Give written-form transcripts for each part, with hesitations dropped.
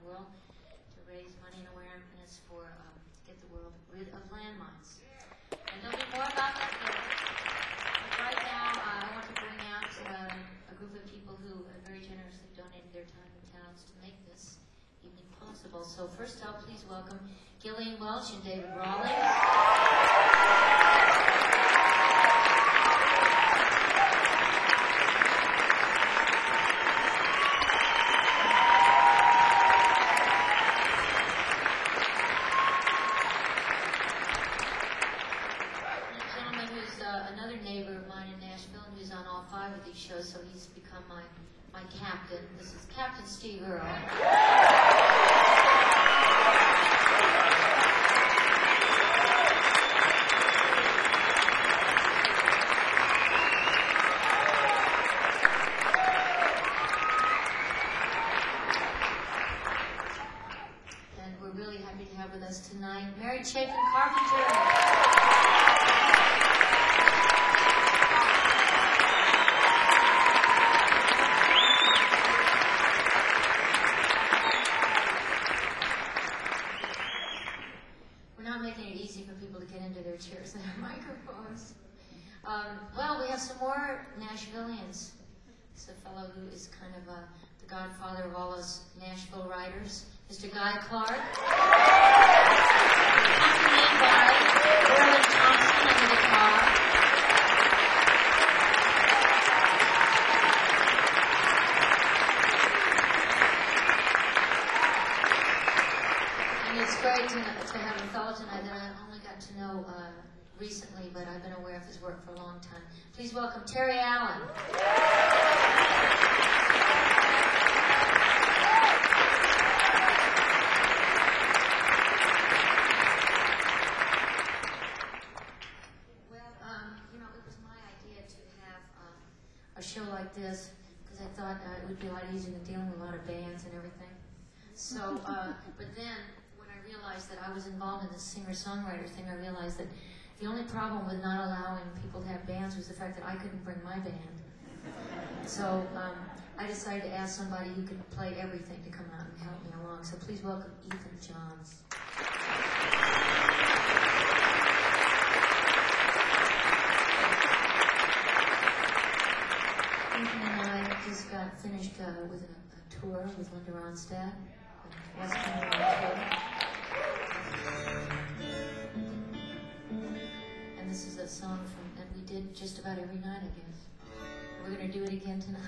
the world to raise money and awareness for to get the world rid of landmines. And there'll be more about that later. But right now, I want to bring out a group of people who have very generously donated their time and talents to make this evening possible. So first I'll please welcome Gillian Welch and David Rawlings. Another neighbor of mine in Nashville, and who's on all 5 of these shows, so he's become my captain. This is Captain Steve Earle. And we're really happy to have with us tonight Mary Chapin Carpenter. Chairs and our microphones. Well, we have some more Nashvillians. This is a fellow who is kind of the godfather of all us Nashville writers, Mr. Guy Clark. Accompanied by Merlin Thompson on the guitar. And it's great to have a fellow tonight that I only got to know recently, but I've been aware of his work for a long time. Please welcome Terry Allen. Well, it was my idea to have a show like this because I thought it would be a lot easier than dealing with a lot of bands and everything. So, but then when I realized that I was involved in this singer-songwriter thing, I realized that the only problem with not allowing people to have bands was the fact that I couldn't bring my band. So I decided to ask somebody who could play everything to come out and help me along. So please welcome Ethan Johns. Ethan and I just got finished with a tour with Linda Ronstadt. West Carolina. And this is a song that we did just about every night, I guess. We're going to do it again tonight.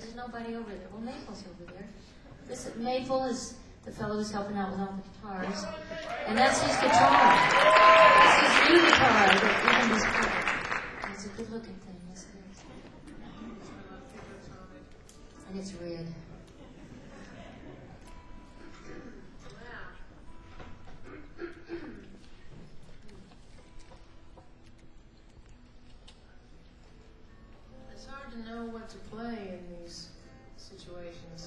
there's nobody over there. Well, Maple's over there. Maple is the fellow who's helping out with all the guitars. And that's his guitar. That's his new guitar that even is good. It's a good looking thing, yes it is. And it's red. It's hard to know what to play in these situations.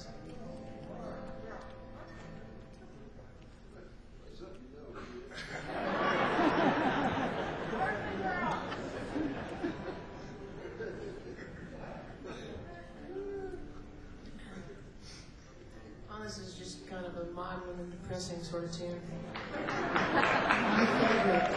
Well, this is just kind of a maudlin and depressing sort of tune. My favorite.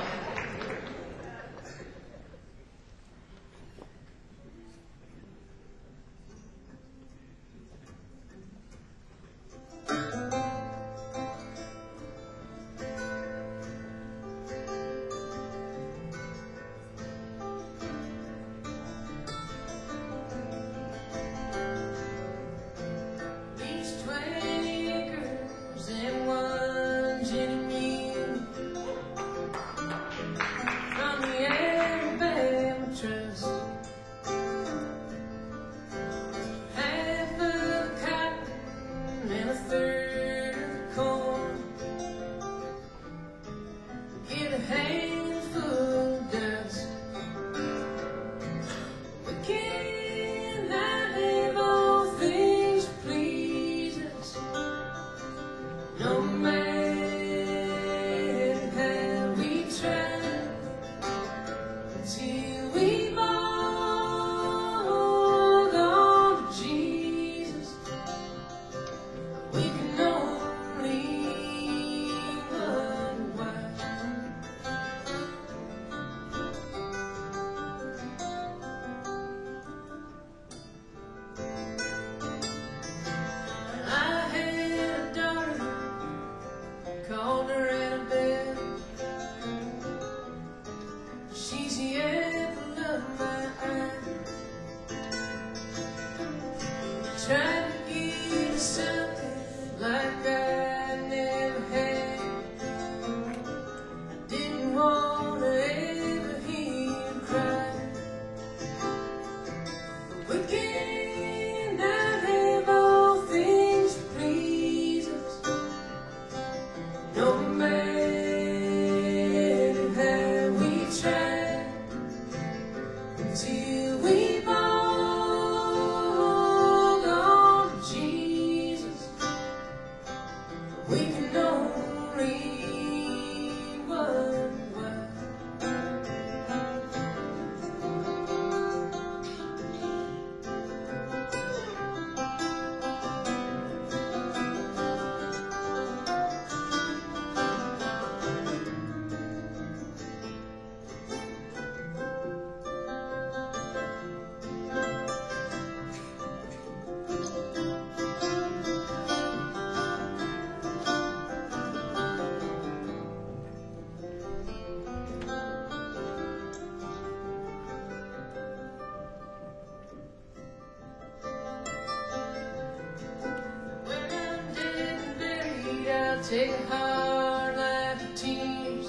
Take a hard life of tears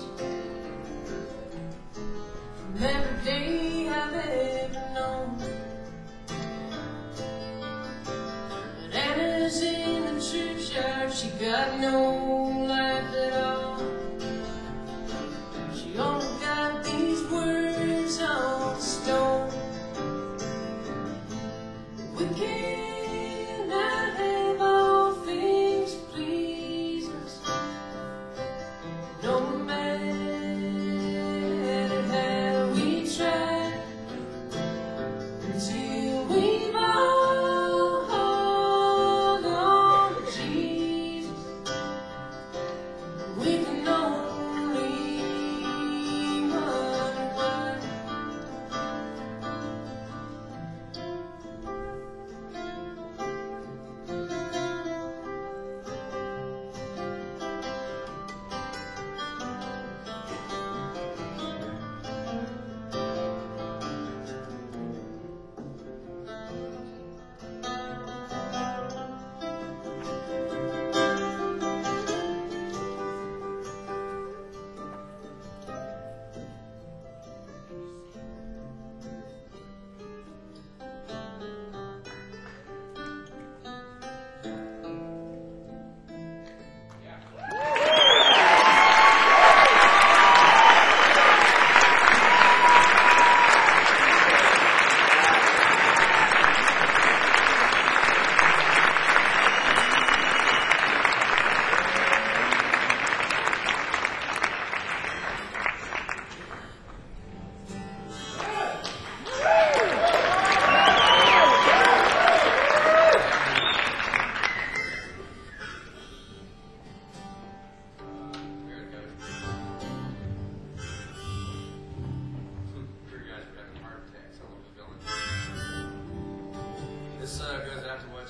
from every day I've ever known. But Anna's in the churchyard, she got no life at all. She only got these words on stone. We cannot have all things please us, no matter how we try, until we've all hung on to Jesus.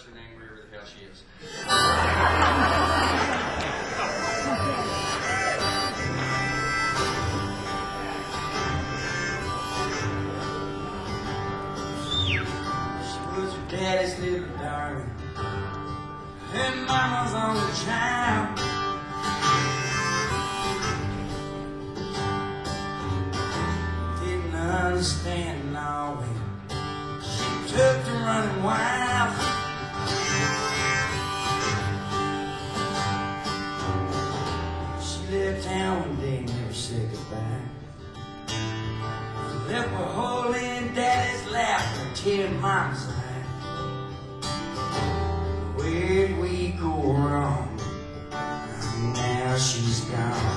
What's her name, wherever the hell she is. She was her daddy's little darling. Her mama's only child. Didn't understand all when she took to running wild. She left town one day and never said goodbye. Left a hole in daddy's lap and a tear in mama's eye. Where'd we go wrong? Now she's gone.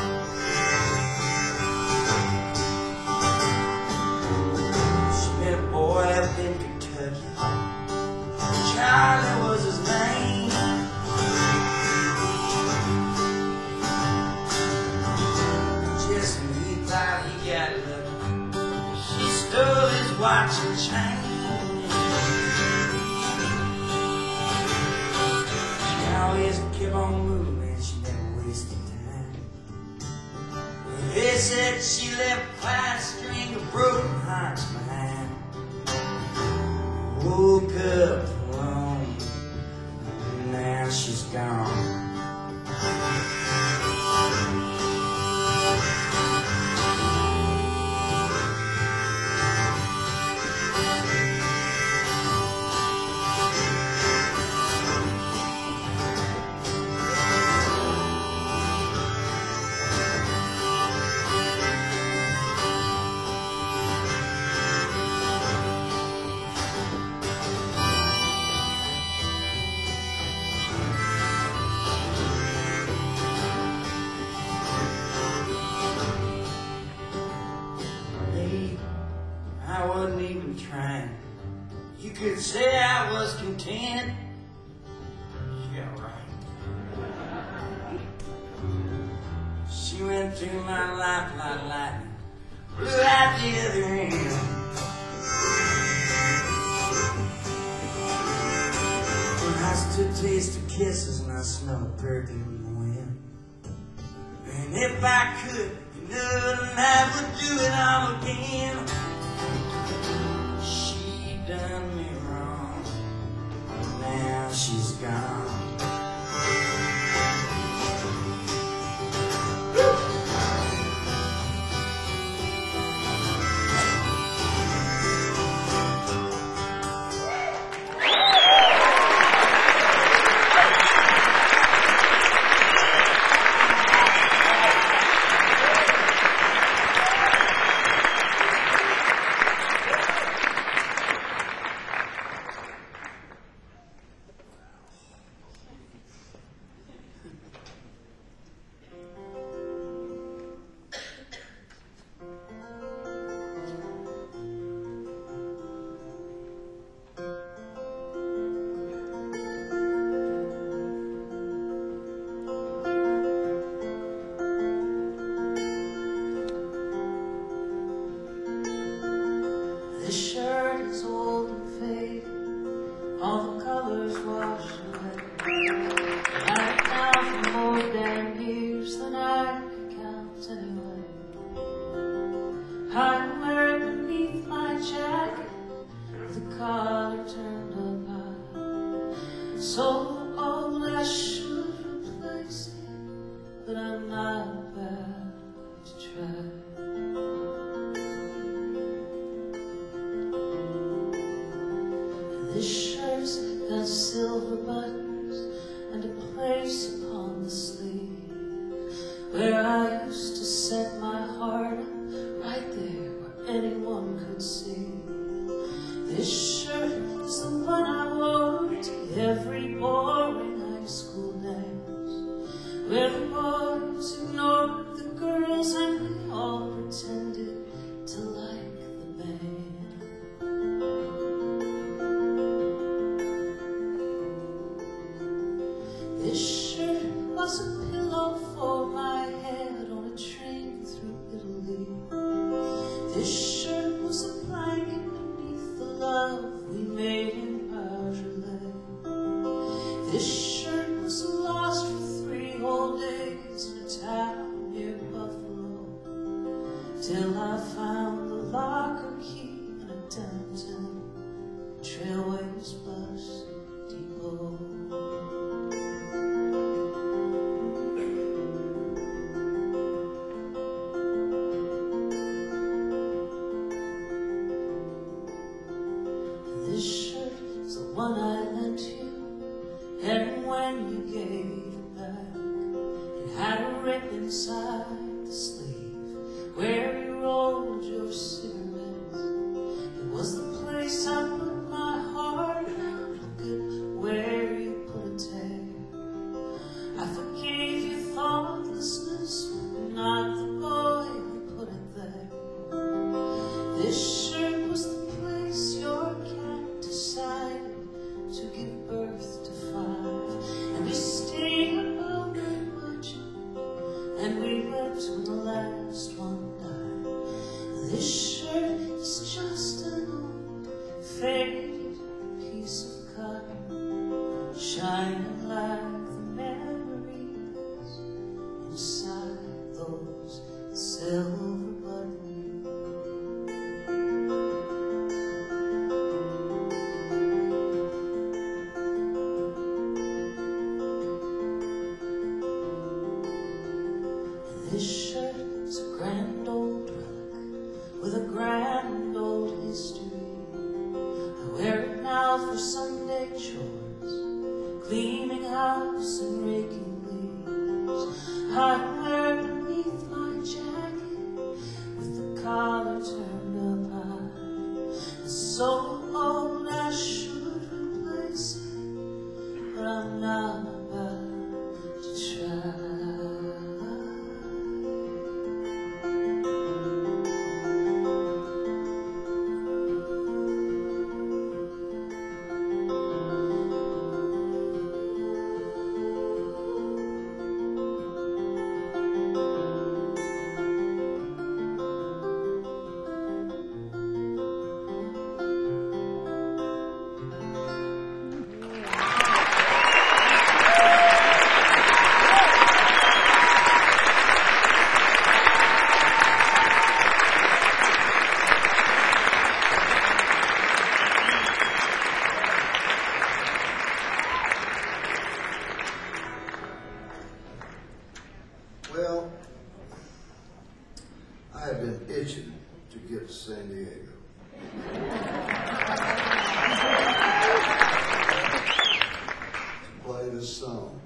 She met a boy up in Kentucky. Charlie was his name. Just when he thought he got lucky, she stole his watch and chain. Always kept on moving, she never wasted time. They said she left quite a string of broken hearts behind. Woke up alone, now she's gone. I wasn't even trying. You could say I was content. Yeah, right. She went through my life like lightning, blew out the other end. When I stood taste of kisses and I smelled perfume in the wind. And if I could, you know that I would do it all again. Done me wrong, now she's gone. This shirt is old and faded, all the colors washed away. I've now for more than years than I can count anyway. I'm wearing beneath my jacket with the collar turned up high. So old I should replace it, but I'm not about to try. This shirt's got silver buttons and a place upon the sleeve where I used to set my heart up, right there where anyone could see. This shirt is the one I wore to every boring high school dance, where the boys ignored the girls and we all pretended to like the band. This shirt was a pillow for my head on a train through Italy. This shirt was a blanket beneath the love we made in Beaujolais. This shirt was lost for 3 whole days in a town near Buffalo, till I found the locker key in a downtown Trailways bus depot. This shirt is the one I lent you, and when you gave it back, it had a rip inside the sleeve where you rolled your cigarettes. It was the place I put my heart, and I look at where you put a tear. I forgave your thoughtlessness, but not the boy who put it there. This shirt was the place your cat decided to give birth to 5, and we stayed up all night watching, and we wept when the last one died. This shirt is just an old faded piece of cotton, shining like the memories inside those silver buttons. This shirt is a grand old relic with a grand old history. I wear it now for Sunday chores, cleaning house and raking leaves. I wear it beneath my jacket with the collar turned up high. It's so old I should replace it, but I'm not about to try. Well, I have been itching to get to San Diego. To play this song.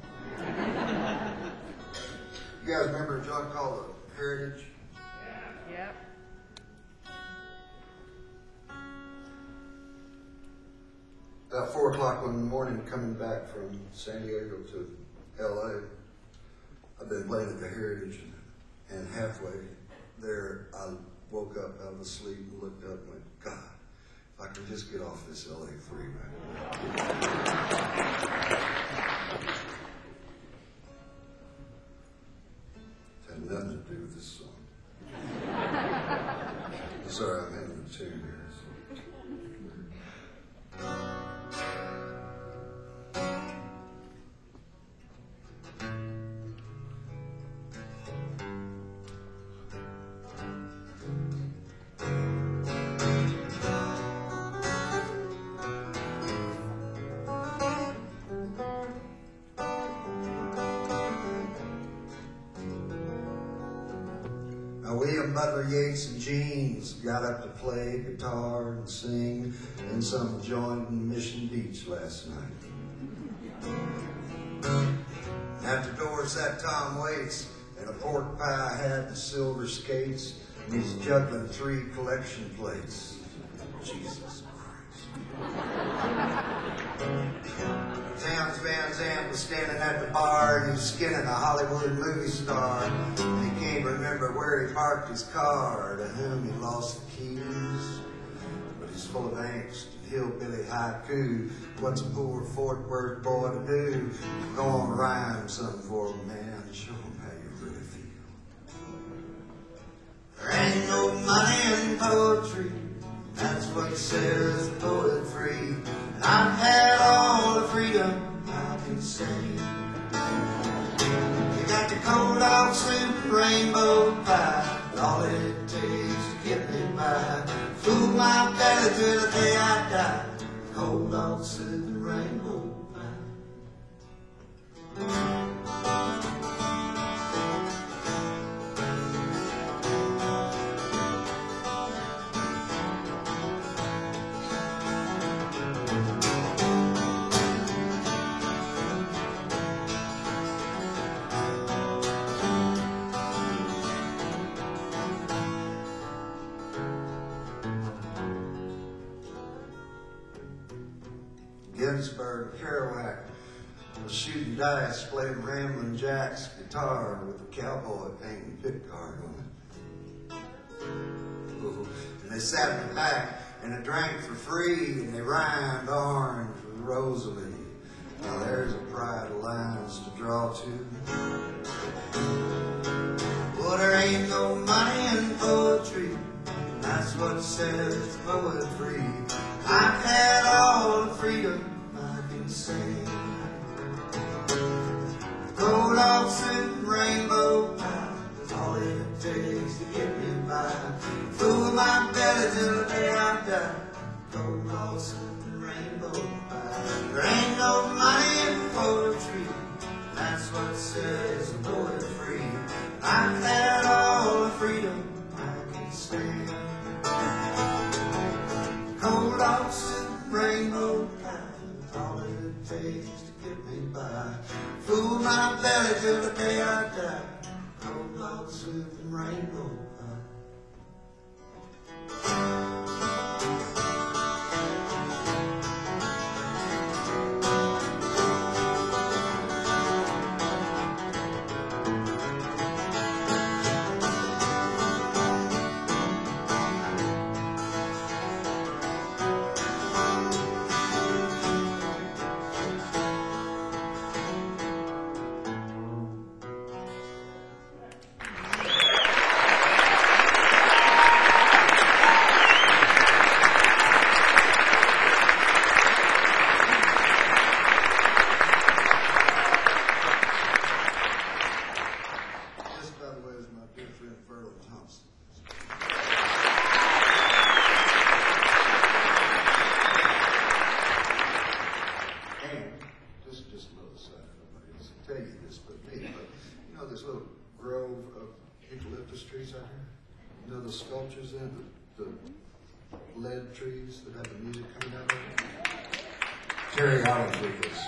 You guys remember a joint called the Heritage? Yep. About 4 o'clock one morning coming back from San Diego to LA, I've been playing at the Heritage, and halfway there I woke up out of sleep and looked up and went, God, if I could just get off this LA freeway. It had nothing to do with this song. Sorry, I'm having a tune here. Now, William Butler Yeats and Jeans got up to play guitar and sing in some joint in Mission Beach last night. At the door sat Tom Waits in a pork pie hat and silver skates, and he's juggling 3 collection plates. Jesus Christ. Towns Van Zandt was standing at the bar, and he was skinning a Hollywood movie star. And he can't remember where he parked his car, or to whom he lost the keys. But he's full of angst and hillbilly haiku. What's a poor Fort Worth boy to do? Go on, rhyme something for him, man, and show him how you really feel. There ain't no money in poetry, that's what says poetry. And I've had all the freedom I can insane. You got the cold dog soup and rainbow pie, all it takes to get me by. Fool my belly till the day I die. Cold dog soup and rainbow pie. Gettysburg, Kerouac was shooting dice, playing Ramblin' Jack's guitar with a cowboy painting pickguard on it. Ooh. And they sat in the back and they drank for free and they rhymed orange with Rosalie. Now there's a pride of lines to draw to. Well, there ain't no money in poetry, and that's what sets the poet free. I've had all the freedom I can sing. Cold dog soup and rainbow pie, that's all it takes to get me by. Fool my belly till the day I die. Cold dog soup and rainbow pie. There ain't no money in poetry, that's what sets the poet free. I've had all the freedom I can stand. Cold dog soup and rainbow pie, all it takes to get me by. Fool my belly till the day I die. Cold dog soup and rainbow pie. You know the sculptures there, the lead trees that have the music coming out of them? Terry Allen did this.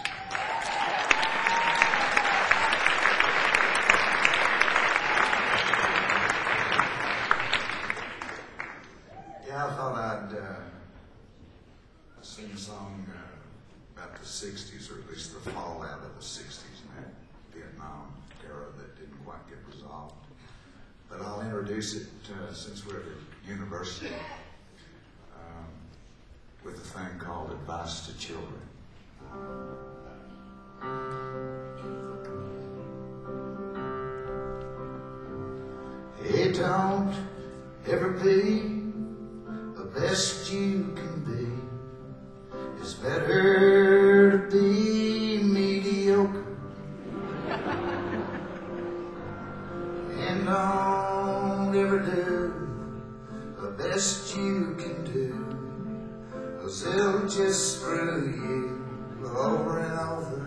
Yeah, I thought I'd sing a song about the 60s, or at least the fallout of the 60s and that Vietnam era that didn't quite get resolved. But I'll introduce it since we're at the university with a thing called Advice to Children. Hey, don't ever be the best you can be. It's better to be mediocre. And don't ever do the best you can do, 'cause they'll just screw you over and over.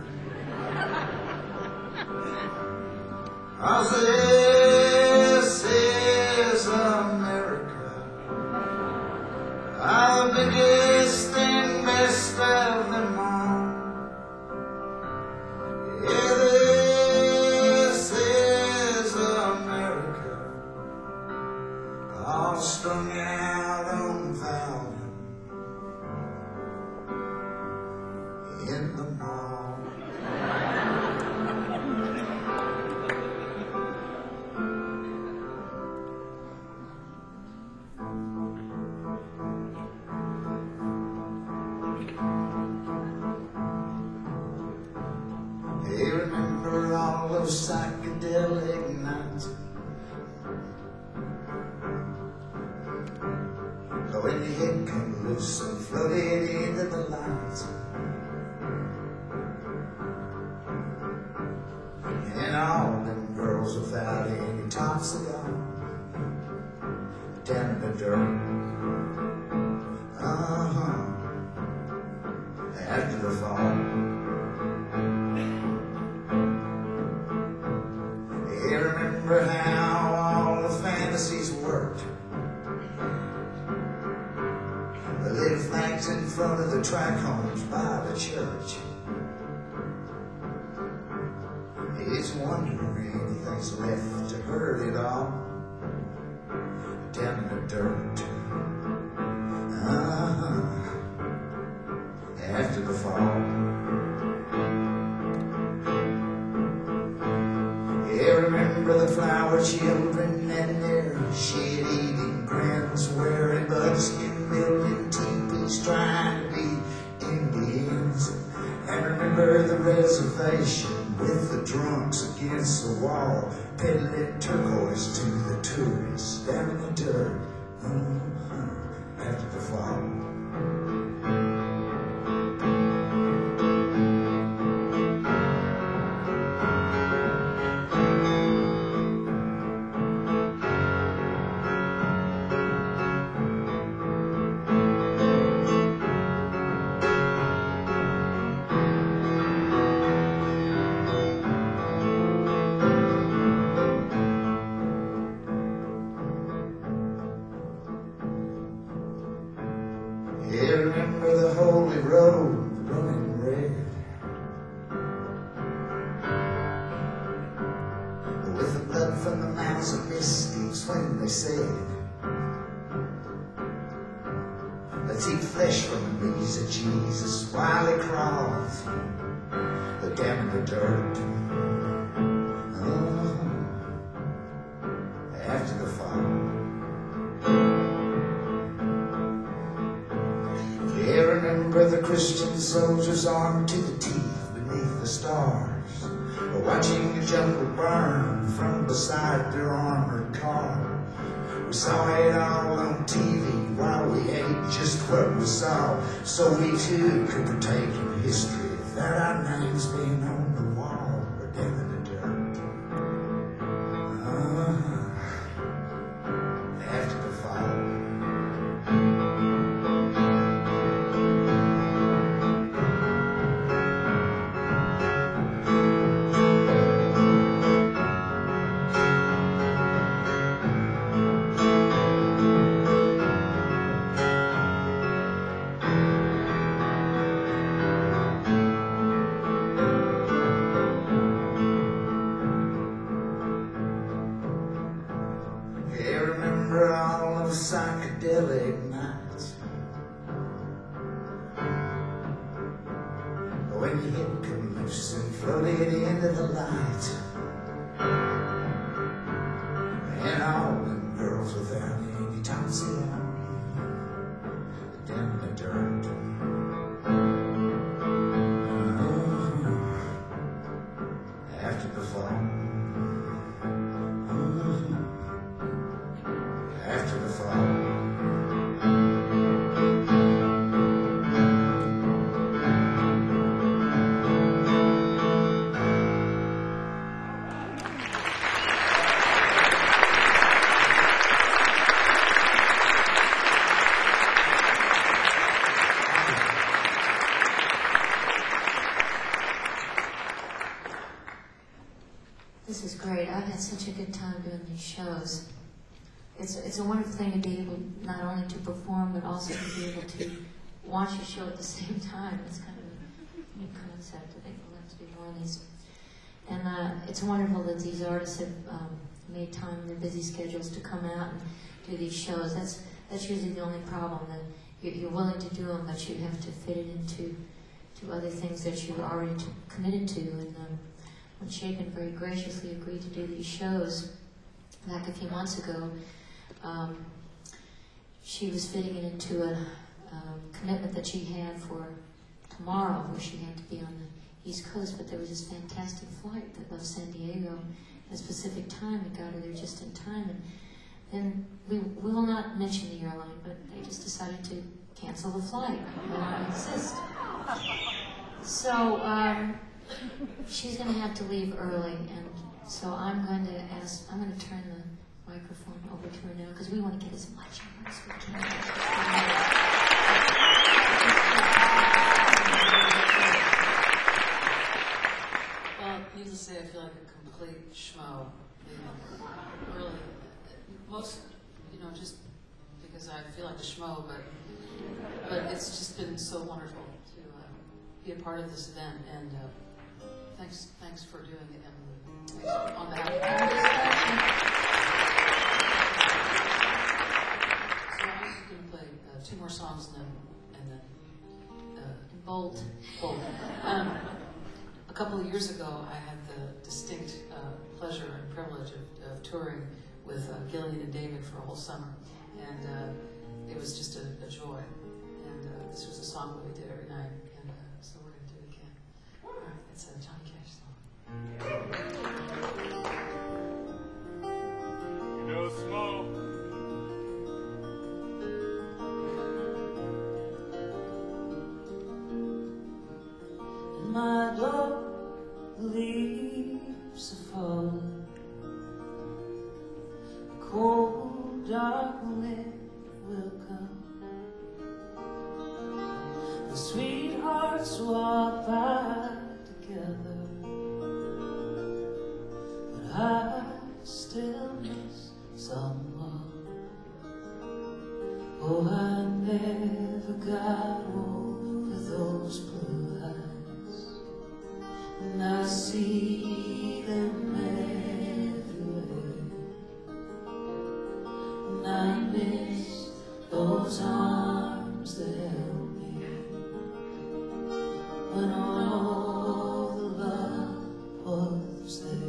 'Cause this is America, our biggest and best of them all. Yeah, this is America, all strung out on Valium in the mall. Hey, remember all those psychedelic nights? When your head came loose and floated into the lights. months ago, down in the dirt. After the fall. You remember how all the fantasies worked? The little flags in front of the track homes by the church. It's wondering if anything's left to hurt it all down in the dirt. After the fall. Yeah, remember the flower children and their shit-eating grins, wearing buckskin, building teepees, trying to be Indians. And remember the reservation with the drunks against the wall, peddling turquoise to the tourists down in the dirt. After the fall. Yeah, remember the holy road running red, with the blood from the mouths of mystics when they said, let's eat flesh from the knees of Jesus while he crawls down in the dirt. After the fall. Yeah, remember the Christian soldiers armed to the teeth beneath the stars, watching the jungle burn from beside their armored car. We saw it all on TV while we ate just what we saw, so we too could partake in history without our names being on the wall or down in the dirt. After the fall. Yeah, remember all those psychedelic nights when you hit come loose and floated into the light, and all the girls without any tonsils down in the dirt. After the fall. After the fall. This is great. I've had such a good time doing these shows. It's a wonderful thing to be able not only to perform, but also to be able to watch a show at the same time. It's kind of a new concept. I think we'll have to do more of these. And it's wonderful that these artists have made time in their busy schedules to come out and do these shows. That's usually the only problem, that you're willing to do them, but you have to fit it into other things that you're already committed to. And when Shaken very graciously agreed to do these shows back a few months ago, she was fitting it into a commitment that she had for tomorrow, where she had to be on the East Coast, but there was this fantastic flight that left San Diego at a specific time and got her there just in time. And then we will not mention the airline, but they just decided to cancel the flight. It will not exist. So she's going to have to leave early, and So I'm going to turn the microphone over to her now because we want to get as much of her as we can. Well, needless to say, I feel like a complete schmo. Really, most, just because I feel like a schmo, but it's just been so wonderful to be a part of this event, and thanks for doing it, Emily. On behalf of so I'm just going to play 2 more songs and then Bolt. A couple of years ago, I had the distinct pleasure and privilege of touring with Gillian and David for a whole summer, and it was just a joy. And this was a song that we did every night, and so we're going to do it again. All right, it's a Johnny Cash song. No smoke. My door, leaves are falling. The cold, dark wind will come. The sweethearts walk by together, but I still miss someone. Oh, I never got over those blue eyes. And I see them everywhere, and I miss those arms that held me when all the love was there.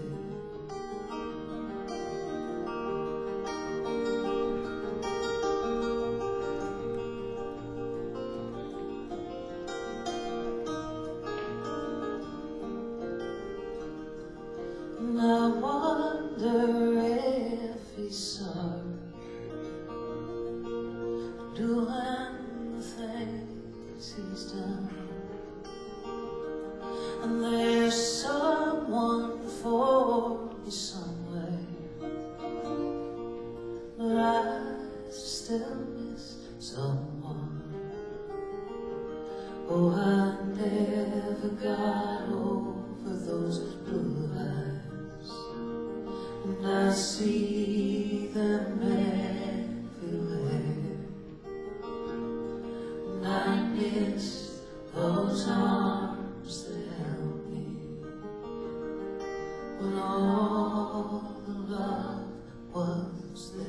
And I wonder if he's sorry for doing the things he's done. And there's someone for me somewhere, but I still miss someone. Oh, I never got over those blue eyes, and I see them everywhere, and I miss those arms that held me when all the love was there.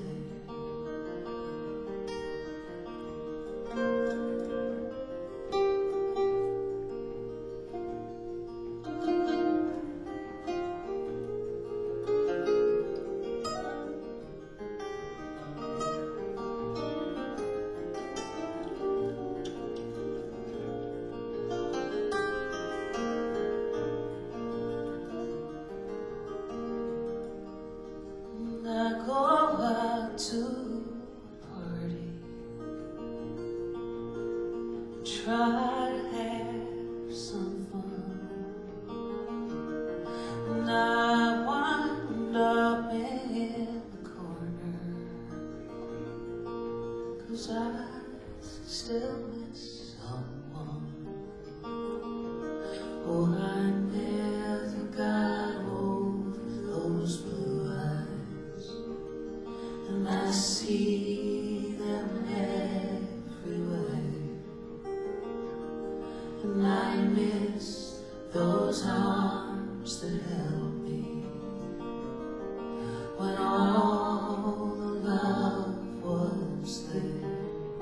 I go out to a party, try to have some fun, and I wind up in the corner, 'cause I still miss someone. Oh, I never got over those blue eyes, and I see them everywhere, and I miss those arms that held me when all the love was there.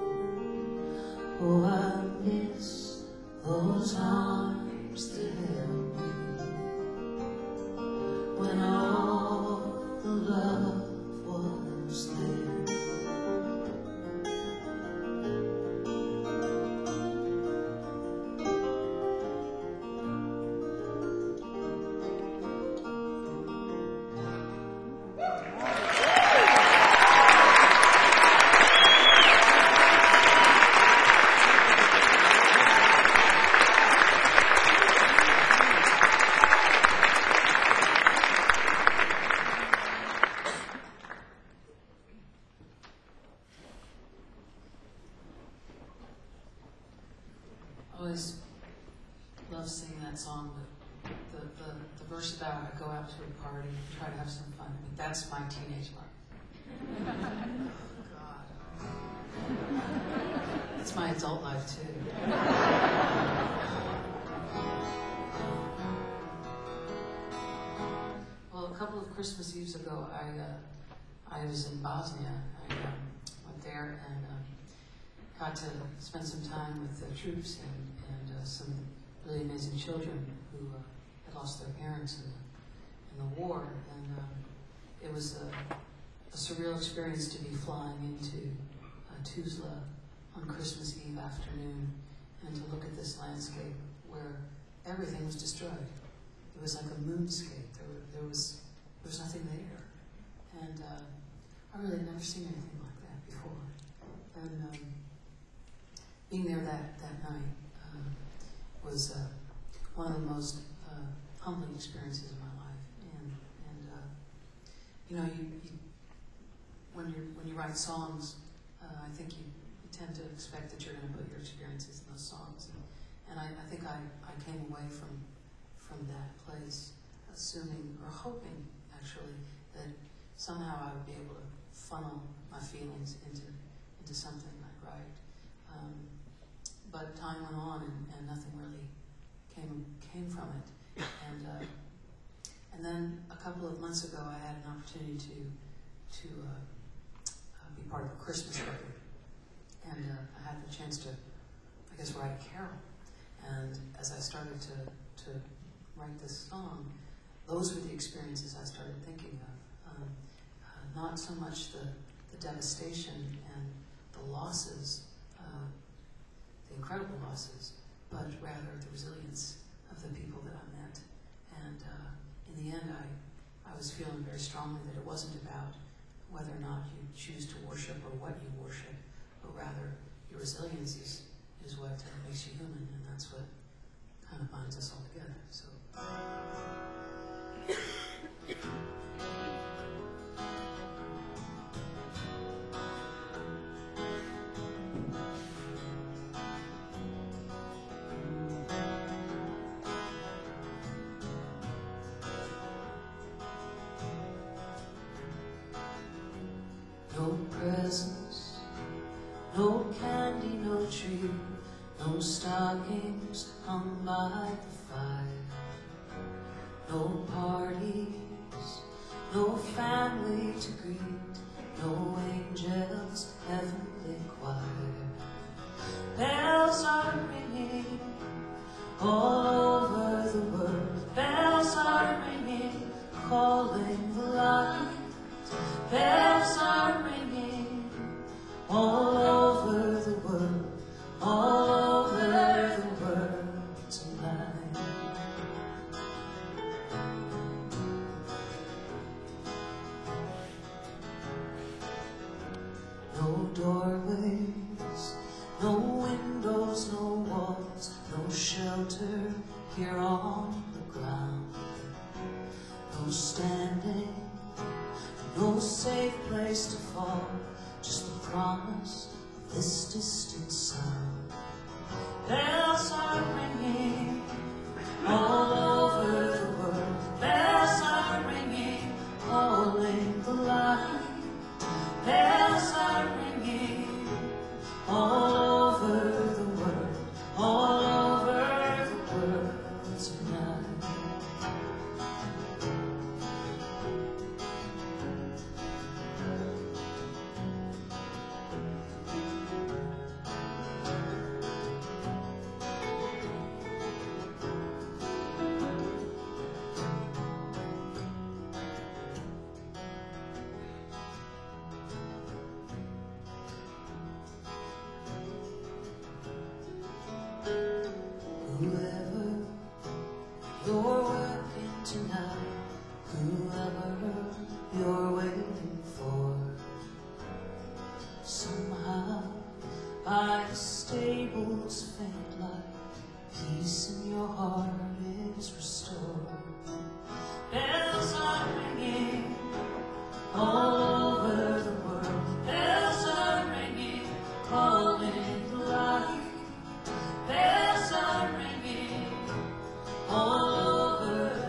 Oh, I miss those arms that held me when all the love was there. the verse about I go out to a party and try to have some fun. I mean, that's my teenage life. God. It's my adult life too. Well, a couple of Christmas Eves ago, I was in Bosnia. I went there and got to spend some time with the troops and some really amazing children who had lost their parents in the war. And it was a surreal experience to be flying into Tuzla on Christmas Eve afternoon and to look at this landscape where everything was destroyed. It was like a moonscape. There was nothing there. And I really had never seen anything like that before. And being there that night was one of the most humbling experiences of my life. And you know, when you write songs, I think you tend to expect that you're going to put your experiences in those songs. And I think I came away from that place assuming or hoping actually that somehow I would be able to funnel my feelings into something I'd write. But time went on and nothing really came from it. And then a couple of months ago, I had an opportunity to be part of a Christmas record, and I had the chance to, I guess, write a carol. And as I started to write this song, those were the experiences I started thinking of. Not so much the devastation and the losses, the incredible losses, but rather the resilience of the people that I met. And in the end, I was feeling very strongly that it wasn't about whether or not you choose to worship or what you worship, but rather your resilience is what makes you human, and that's what kind of binds us all together. So. No presents, no candy, no tree, no stockings hung by the fire, no parties, no family to greet, no angels, heavenly choir. Bells are ringing all over the world, bells are ringing, calling the light. Bells are ringing all over the world, all over the world tonight. No doorways, no windows, no walls, no shelter here on the ground. No standing, no safe place to fall, just the promise of this distant sound. Bells are ringing all over the world, bells are ringing, calling the light. Bells are ringing all over the world, all over the world tonight. Whoever you're working tonight, whoever you're waiting for, somehow by the stable's faint light, peace in your heart is restored. Bells are ringing all over the world, bells are ringing, calling the light. Bells are ringing all over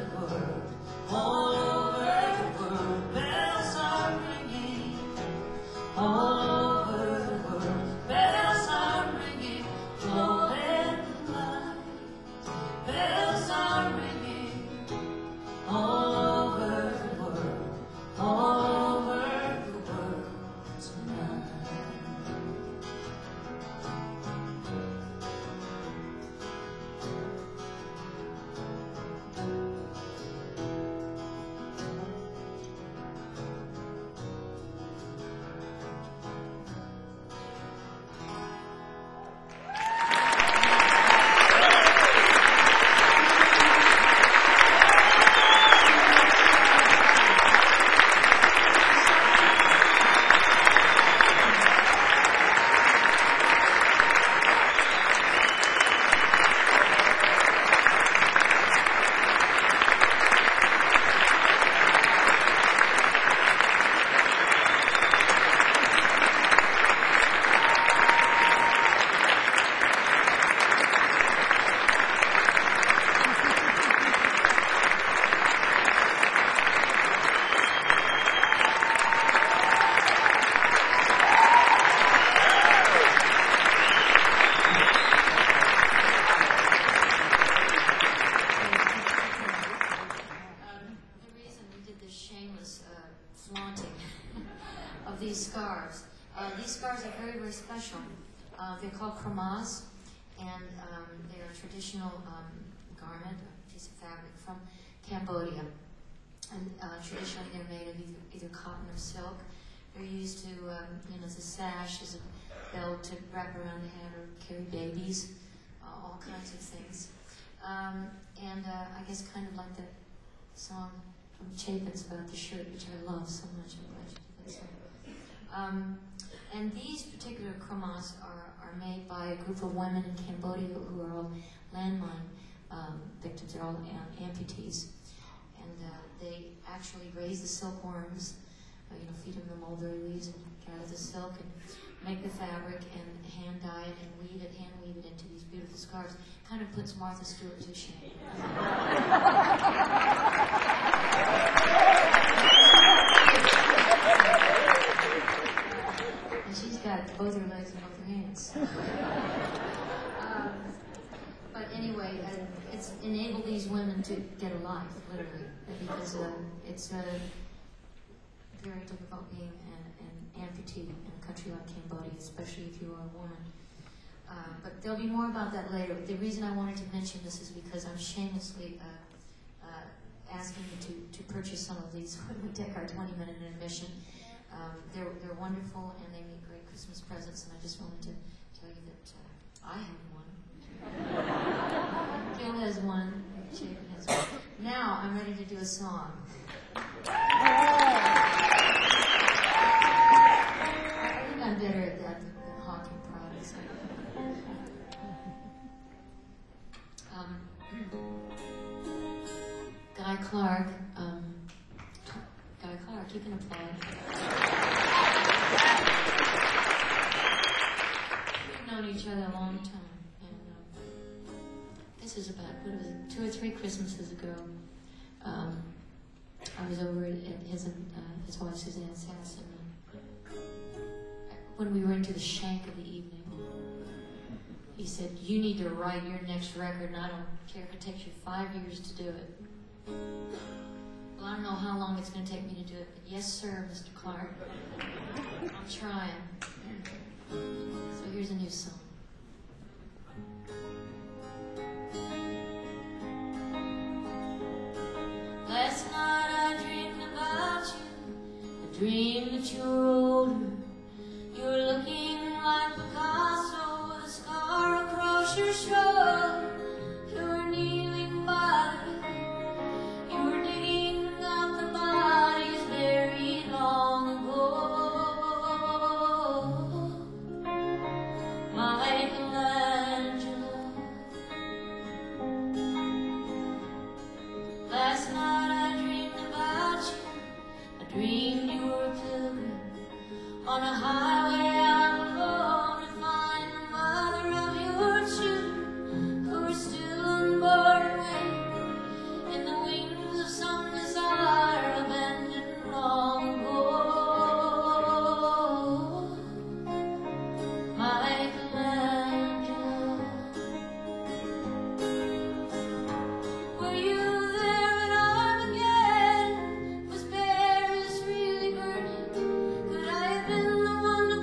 these scarves. These scarves are very, very special. They're called kramas, and they're a traditional garment, a piece of fabric from Cambodia. And traditionally they're made of either cotton or silk. They're used to, as a sash, as a belt to wrap around the head or carry babies, all kinds of things. I guess kind of like the song from Chapin's about the shirt, which I love so much. I'm glad you did that song. And these particular kramas are made by a group of women in Cambodia who are all landmine victims. They're all amputees. And they actually raise the silkworms, feed them the mulberry leaves and gather the silk and make the fabric and hand dye it and hand weave it into these beautiful scarves. Kind of puts Martha Stewart to shame. And she's got both her legs and both her hands. But anyway, it's enabled these women to get a life, literally, because it's very difficult being an amputee in a country like Cambodia, especially if you are a woman. But there'll be more about that later. The reason I wanted to mention this is because I'm shamelessly asking you to purchase some of these when we take our 20-minute intermission. They're wonderful and they make great Christmas presents, and I just wanted to tell you that I have one. Gil has one. Chapin has one. Now I'm ready to do a song. I think I'm better at that than hawking products. Guy Clark, you can applaud. We've known each other a long time, and this is about, 2 or 3 Christmases ago. I was over at his wife Suzanne's house, and when we were into the shank of the evening, he said, "You need to write your next record, and I don't care if it takes you 5 years to do it." Well, I don't know how long it's going to take me to do it, but yes, sir, Mr. Clark. I'm trying. So here's a new song. Last night I dreamed about you. I dreamed that you were older. You were looking like Picasso with a scar across your shoulder. You were kneeling by me. You were digging up the bodies buried long ago. Michelangelo. Last night I dreamed about you. I dreamed you were a pilgrim on a highway out alone to find the mother of your children who were still unborn, waiting in the wings of some desire abandoned long ago. Michelangelo, were you there when Armageddon was Paris really burning? Could I have been the one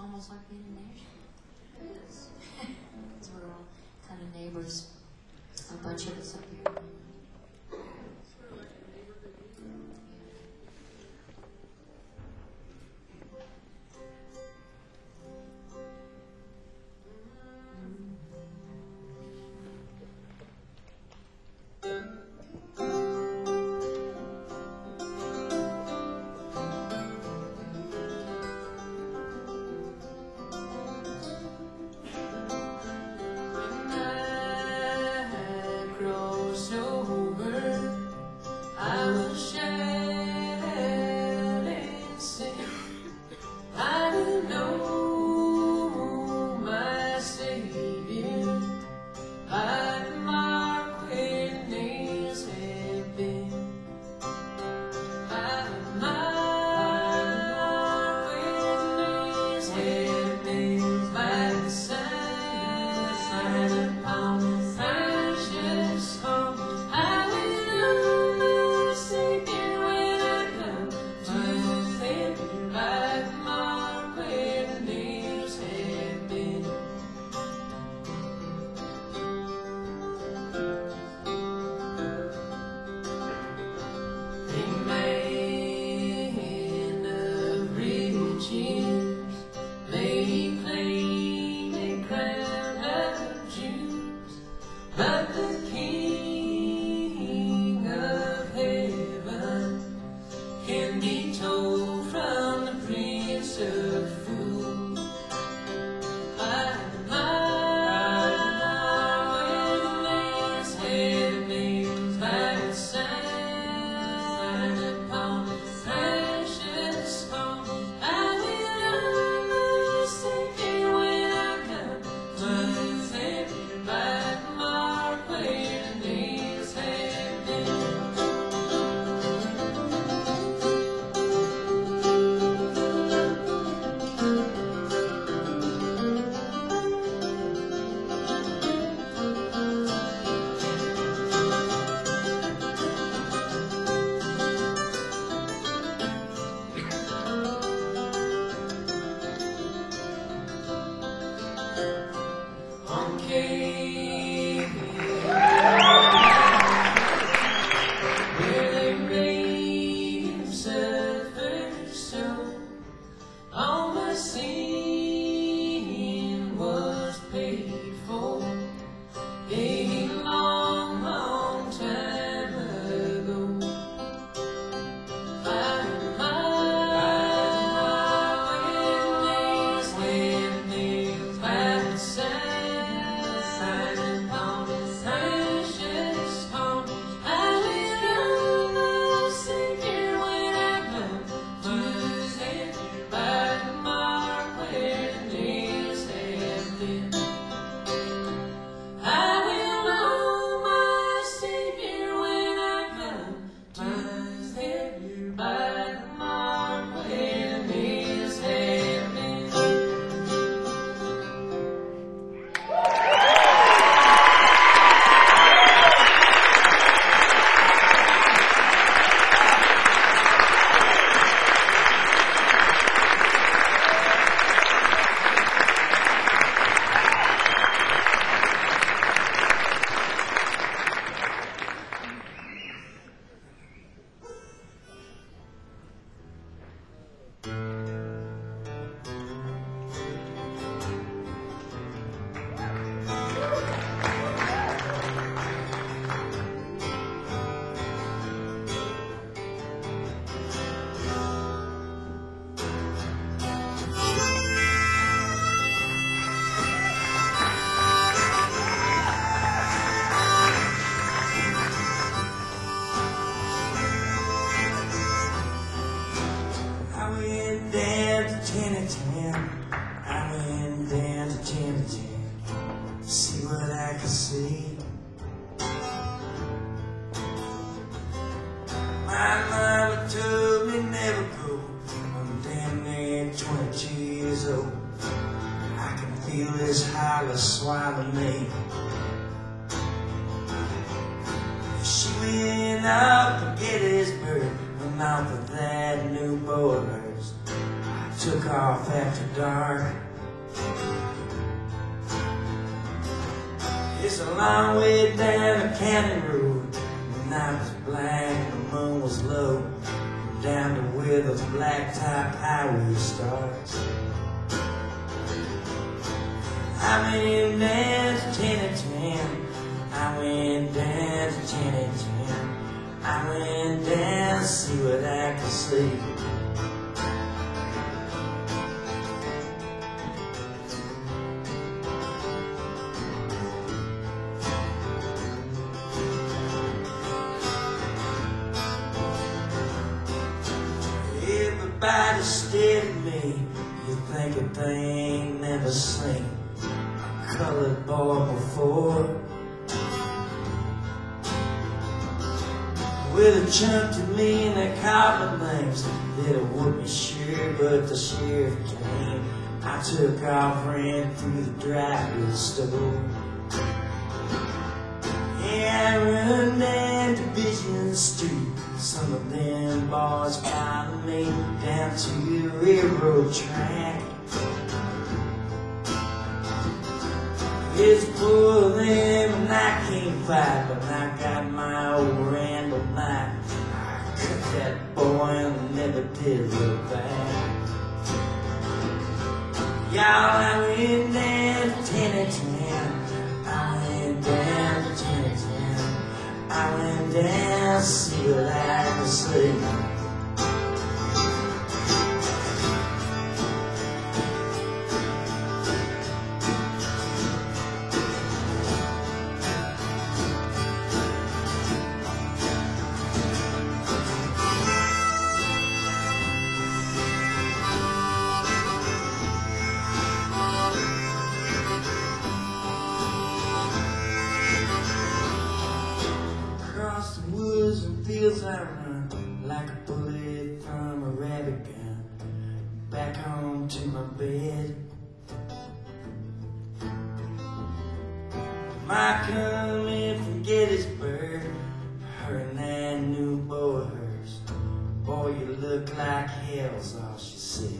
almost like being in Nashville. Yes. Because we're all kind of neighbors, a bunch of us up here. swallowing me. She went out to Gettysburg and off of that new boy hers. I took off after dark. It's a long way down the county road. The night was black, the moon was low, down to where the blacktop highway starts. I went down to 10 and 10. I went down to 10 and 10. I went down to see what I could see. Everybody stared at me. You think that they ain't never seen a colored boy before. Well, they jumped at me and they called my names. They'd have whooped me sure, but the sheriff came. I took off, ran through the drive-thru store. Yeah, I run down Division Street. Some of them boys followed me down to the railroad track. It's full of them and I can't fight, but I got my old Randall knife. I cut that boy and never did look back. Y'all, I went down to 10 and 10. I went down to 10 and 10. I went down to see what I could see. Across the woods and fields I run, like a bullet from a rabbit gun, back home to my bed. Ma come in from Gettysburg, her and that new boy of hers. Boy, you look like hell's all she said.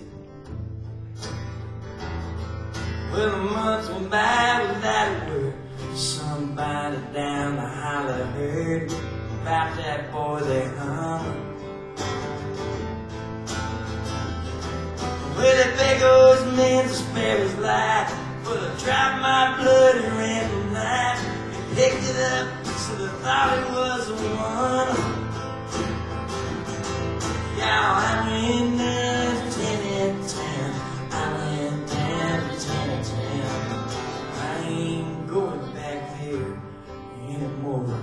Well, a month went by without a word. Somebody down the holler heard about that boy they hung. Well, they beg those men to spare his life, but I dropped my blood and ran the knife and picked it up, so they thought it was the one. Y'all, I went down to 10 and 10. I went down to 10 and 10. I ain't going back there anymore.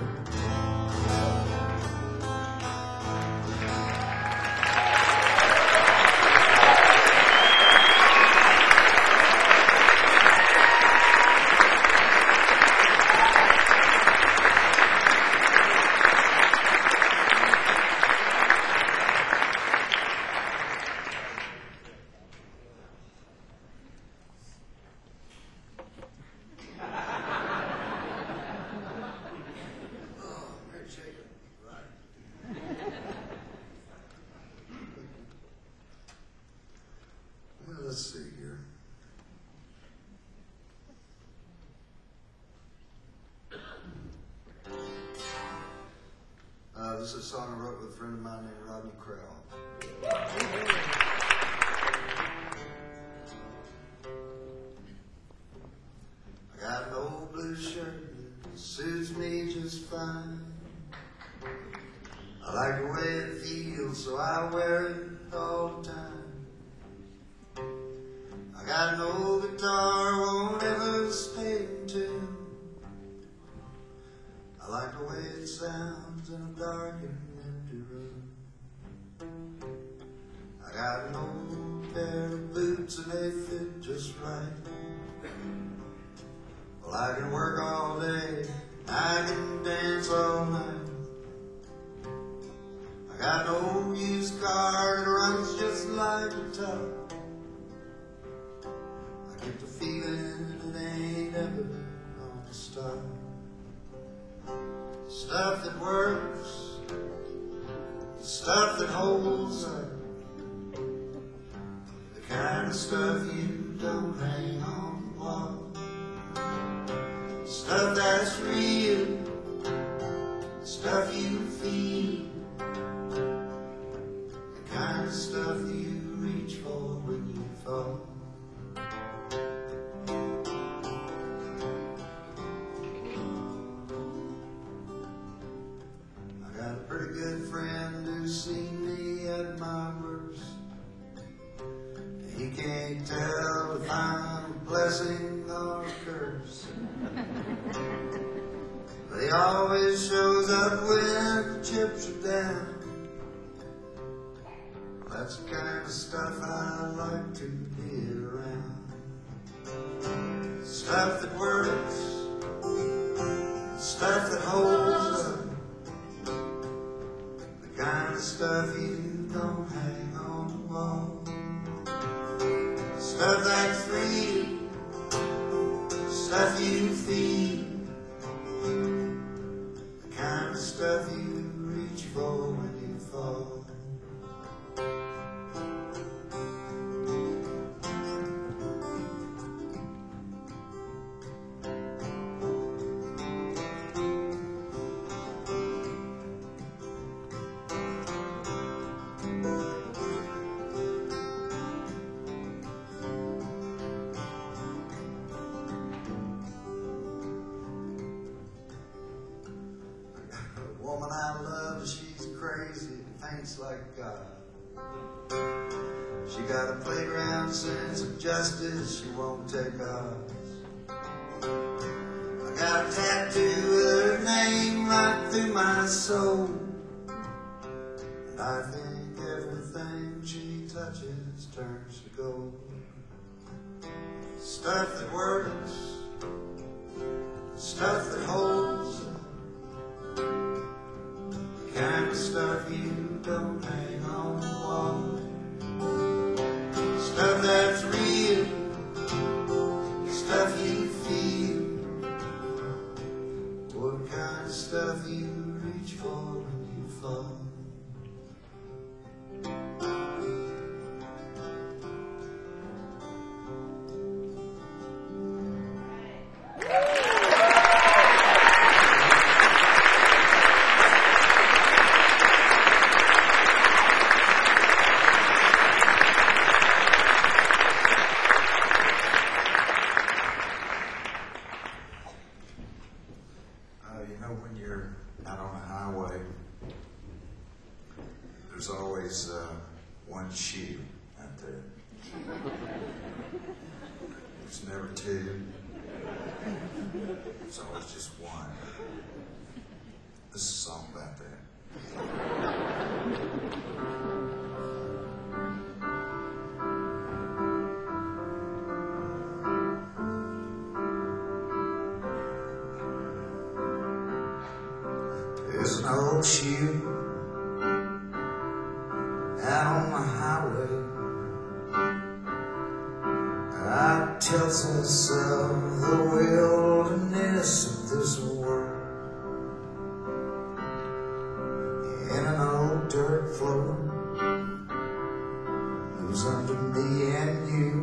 Let's see here. This is a song I wrote with a friend of mine named Rodney Crowell. I got an old blue shirt that suits me just fine. I like the way it feels, so I wear it all the time. I got an old guitar, won't ever stay in tune. I like the way it sounds in a dark and empty room. I got an old pair of boots and they fit just right. Well, I can work all day, I can dance all night. I got an old used car that runs just like a top. Get the feeling it ain't ever gonna stop. Stuff that works, the stuff that holds up, the kind of stuff you don't hang on the wall. Stuff that's real, stuff you feel, the kind of stuff you reach for when you fall. I got a pretty good friend who's seen me at my worst. He can't tell if I'm a blessing or a curse. But he always shows up when the chips are down. That's the kind of stuff I like to be around. Stuff that works, stuff that holds up, the kind of stuff you don't hang on the wall. Stuff that's free, stuff you feel, the kind of stuff you reach for when you fall. The woman I love, she's crazy and thinks like God. She got a playground sense of justice she won't take off. I got a tattoo with her name right through my soul. And I think everything she touches turns to gold. Stuff that works, stuff that holds, the kind of stuff you don't hang on the wall. Stuff that's real, stuff you feel, what kind of stuff you reach for when you fall. You know, when you're out on a highway, there's always one shoe out there. There's never two. There's always just one. This is a song about that. There's an old shoe out on the highway. It tells us of the wilderness of this world. In an old dirt floor who's under me and you.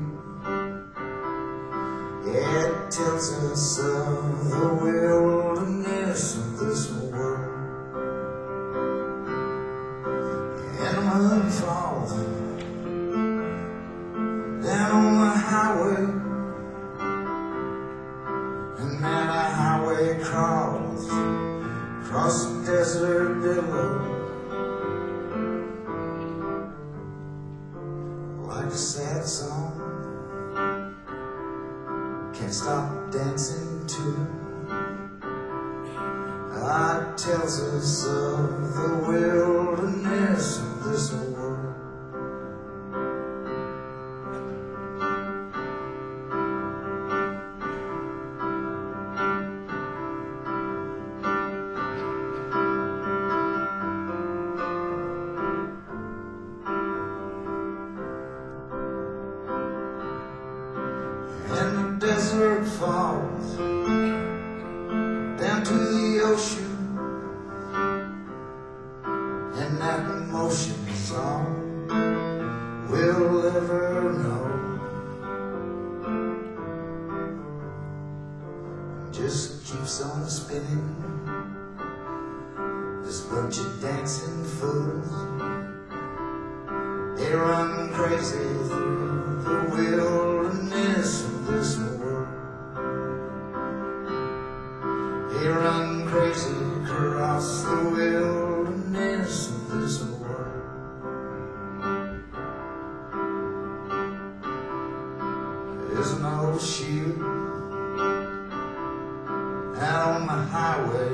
Yeah, it tells us of the wilderness of this world. Falls down on the highway, and then a highway crawls across the desert below, like a sad song. Can't stop dancing to. It tells us of the wilderness of this world. And the desert falls down to the ocean. And that motion is all we'll ever know. keeps on spinning. This bunch of dancing fools, they run crazy through the wilderness of this world. They run crazy across the wilderness of this world. There's an old shield out on the highway.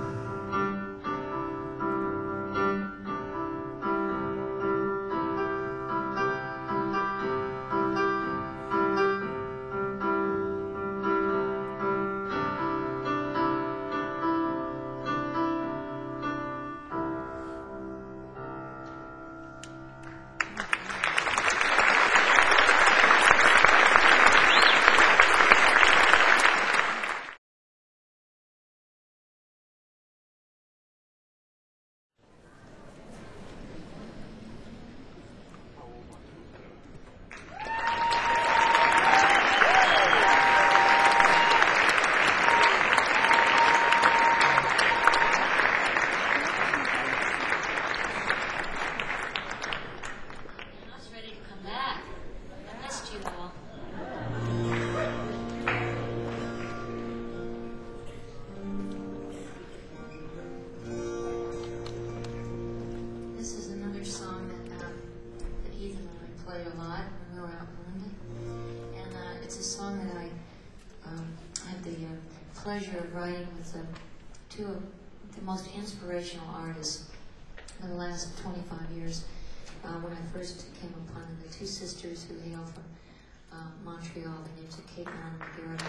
Pleasure of writing with two of the most inspirational artists of the last 25 years. When I first came upon them, the two sisters who hail from Montreal, their names are Kate and Garrett.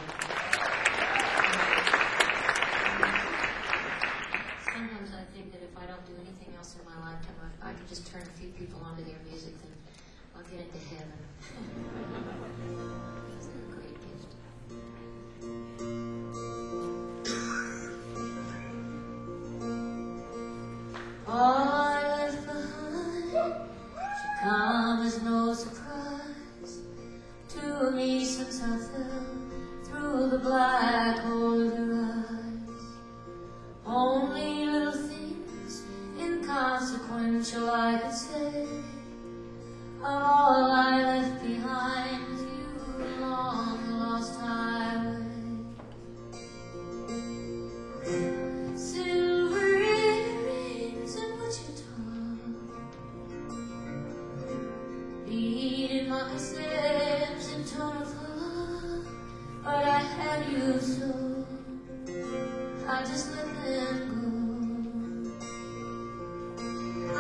Sometimes I think that if I don't do anything else in my lifetime, if I can just turn a few people onto their music, then I'll get into heaven. It's a great gift. All I left behind should come as no surprise to me, since I fell through the black hole of your eyes. Only little things inconsequential I could say of all I left behind you along the lost highway. Moccasins in tone of love, but I had you so I just let them go.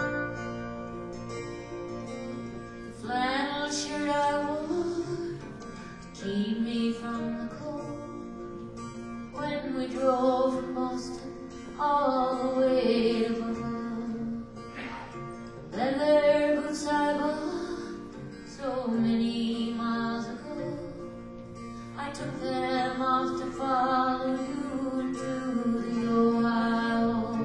The flannel shirt I wore to keep me from the cold when we drove from Boston all the way to Buffalo. The leather boots I bought so many miles ago, I took them off to follow you into the Ohio.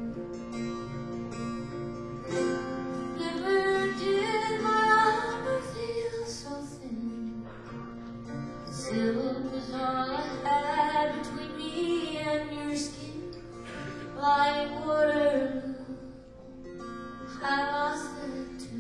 Never did my armor feel so thin. Silk was all I had between me and your skin. Like Waterloo, I lost that too.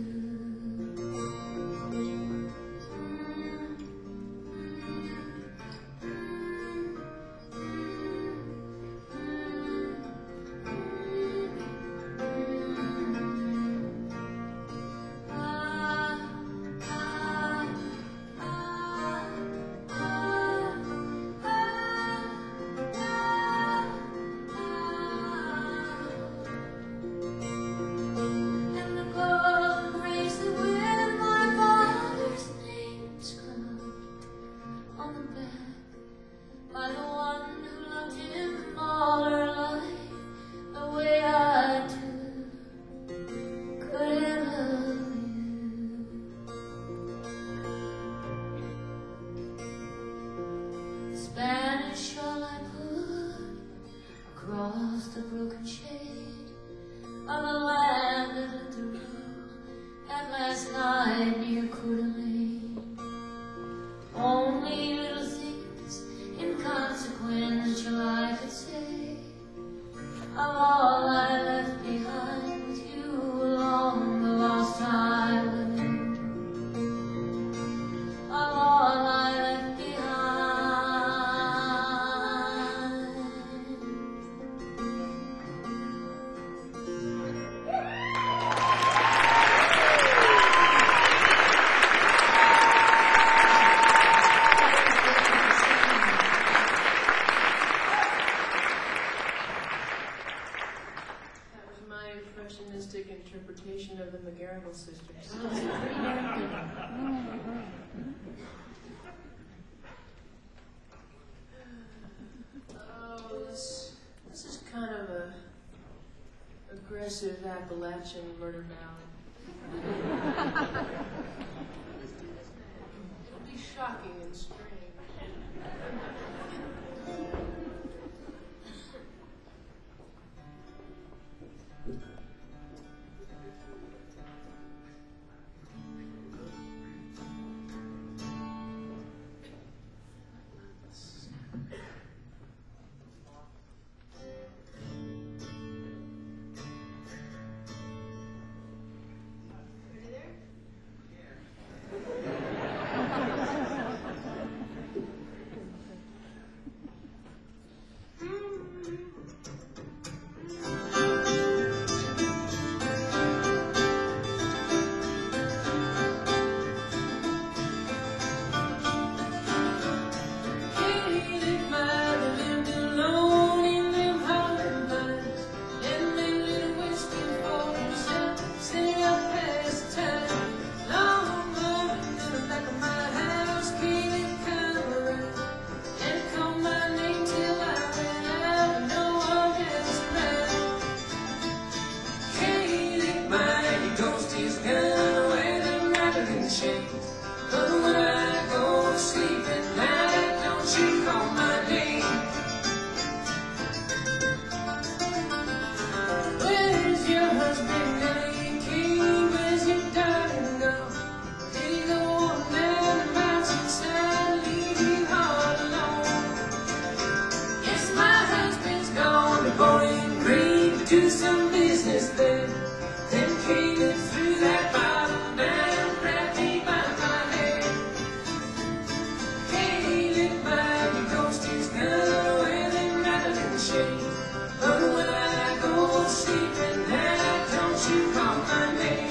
Spanish shawl I put across the broken shade of a land that lit the room at last night near Coeur d'Alene. Only little things inconsequential I could say Appalachian Murder Valley. It'll be shocking and strange. Do some business there, then came in through that bottle down, grabbed me by my hair. Hey, look by your ghost is gone away, then rattling chains. But when I go to sleep at night, don't you call my name.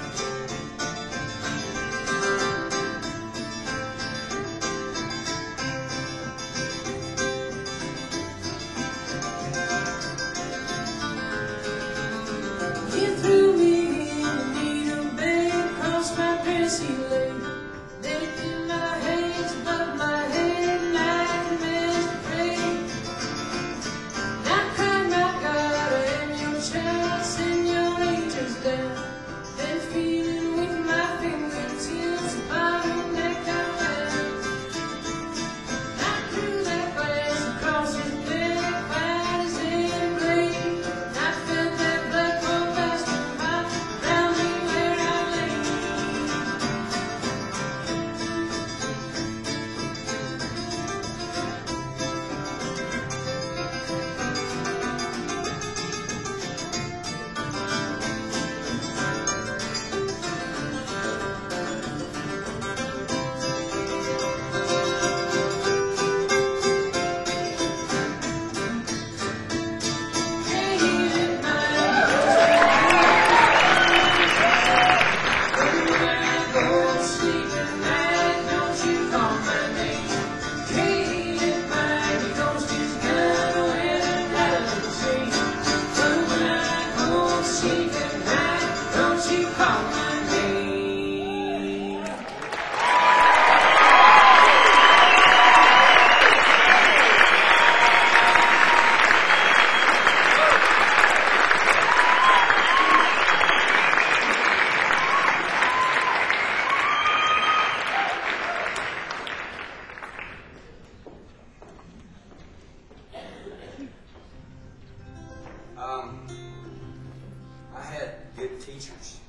I had good teachers.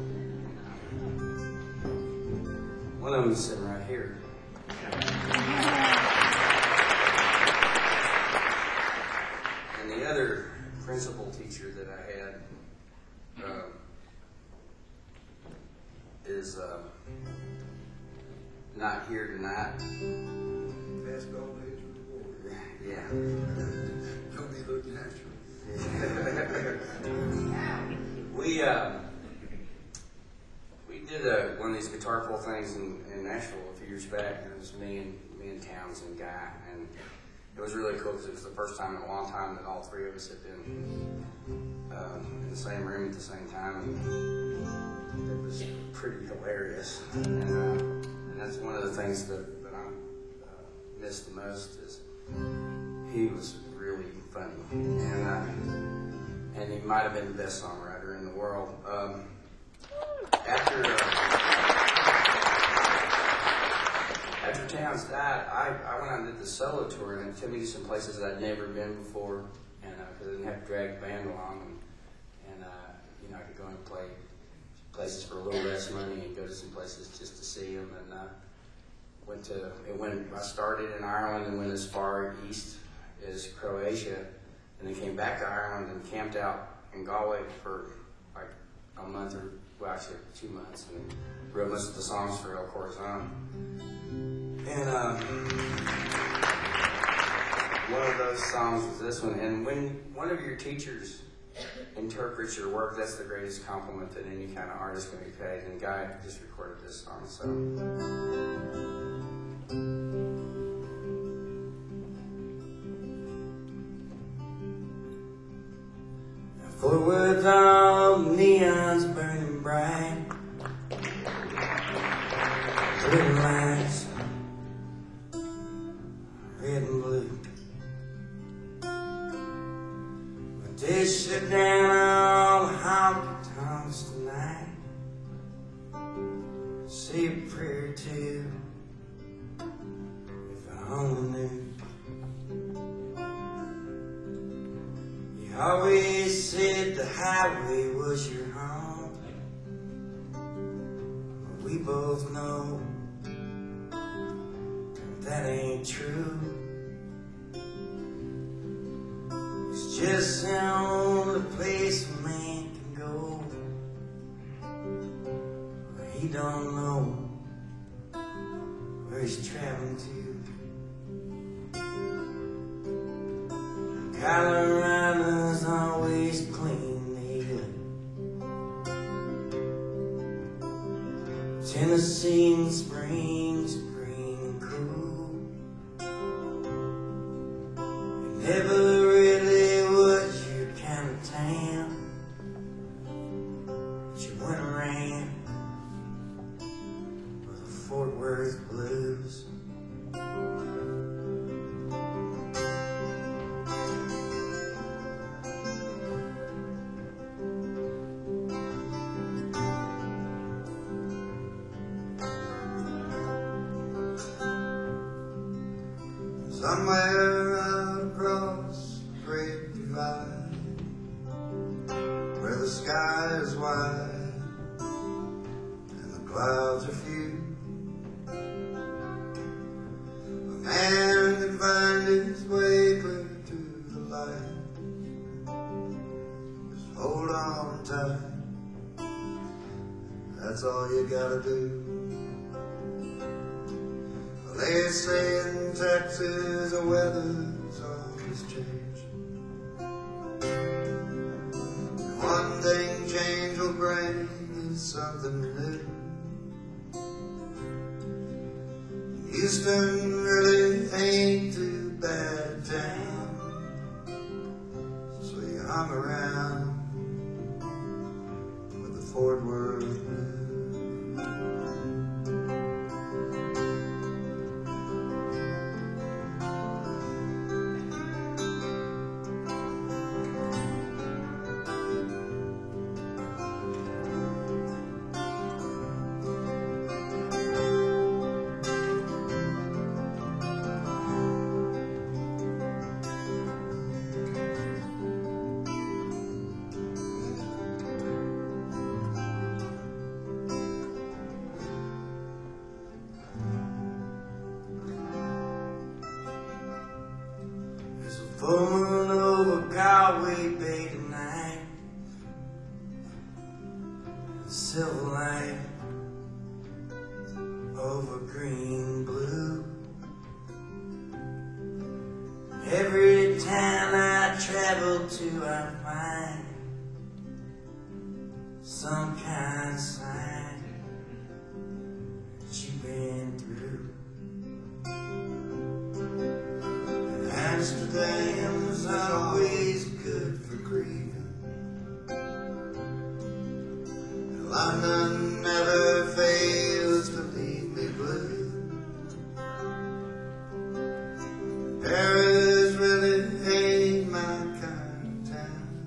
One of them is sitting right here. And the other principal teacher that I had is not here tonight. That's gonna be his reward. Yeah. He'll be looking at you. We did one of these guitar pull things in Nashville a few years back, and it was me and Townsend Guy, and it was really cool because it was the first time in a long time that all three of us had been in the same room at the same time, and it was pretty hilarious. And that's one of the things that I miss the most is he was really funny, and he might have been the best songwriter in the the world. After Towns died, I went out and did the solo tour, and it took me to some places that I'd never been before, and because I didn't have to drag the band along, and you know, I could go and play places for a little less money and go to some places just to see them, and I started in Ireland and went as far east as Croatia, and then came back to Ireland and camped out in Galway for like a month, or well, actually 2 months, and wrote most of the songs for El Corazon. And one of those songs was this one. And when one of your teachers interprets your work, that's the greatest compliment that any kind of artist can be paid. And Guy just recorded this song, so. Forward all neons burning bright, little lights, red and blue. But they shut down all the honky tonks tonight. Say a prayer too, if I only knew. You always said the highway was your home, but we both know that ain't true. It's just the only place a man can go where he don't know where he's traveling to. Colorado's always clean healing. Tennessee in spring's green and cool. It never really was your kind of town, but you went around with the Fort Worth blues. Somewhere out across the great divide, where the sky is wide and the clouds are few, a man can find his way clear to the light. Just hold on tight, that's all you gotta do. They say in Texas the weather's always changing. One thing change will bring is something new. Houston really ain't too bad a town, so you hung around with the Fort Worth blues. Full moon over Galway Bay tonight, silver light over green blue. Every town I travel to, I find some kind of sign that you've been through. Amsterdam's always good for grieving. London never fails to leave me blue. Paris really ain't my kind of town,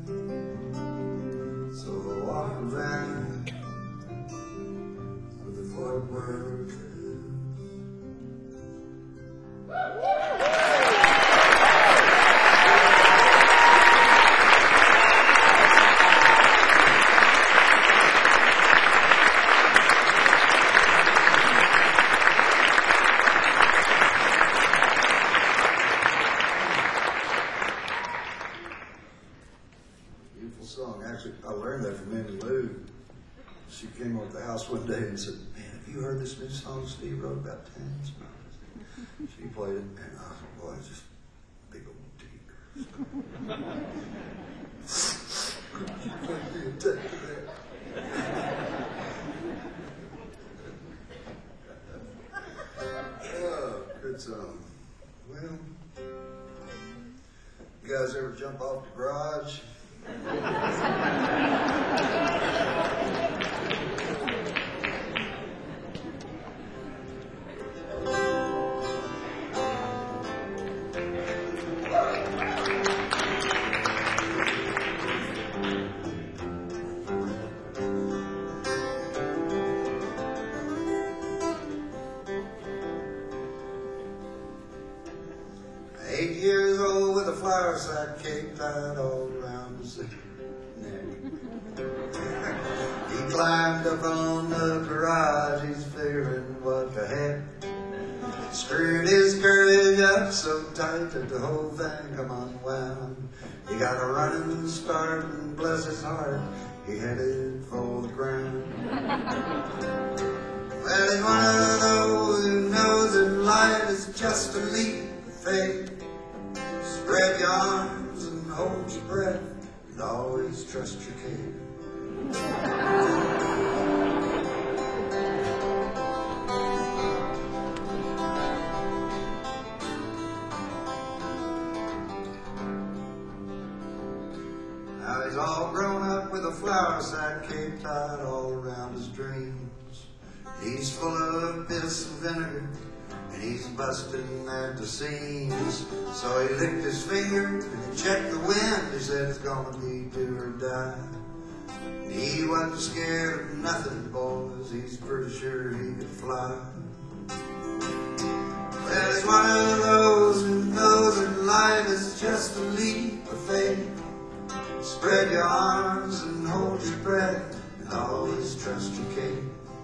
Beautiful song. Actually, I learned that from Minnie Lou. She came over to the house one day and said, "Man, have you heard this new song Steve wrote about tanning?" She played it, and boy, it's just a big old deep. She couldn't be attached to that. Oh, good song. Well, you guys ever jump off the garage? 8 years old with a flower sack cape tied all around his neck. He climbed up on the garage, he's figuring what the heck. Screwed his courage up so tight that the whole thing come unwound. He got a running start and bless his heart, he headed for the ground. Well, he's one of those who knows that life is just a leap of faith. Spread your arms and hold your breath, and always trust your kid. Now he's all grown up with a flour sack cape tied all around his dreams. He's full of piss and vinegar, and he's busting at the seams. So he licked his finger and he checked the wind. He said it's gonna be do or die. He wasn't scared of nothing, boys. He's pretty sure he could fly. Well, he's one of those who knows that life is just a leap of faith. Spread your arms and hold your breath, and always trust your king.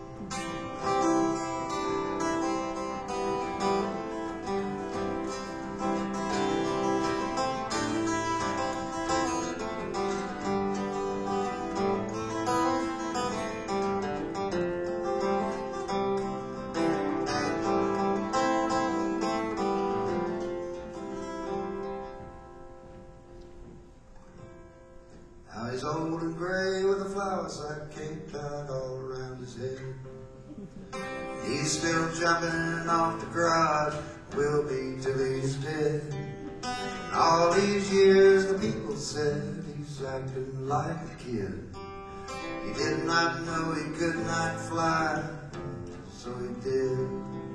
Now he's old and gray with a flour sack cape tied all around his head. He's still jumping off the garage, will be till he's dead. And all these years the people said he's acting like a kid. He did not know he could not fly, so he did.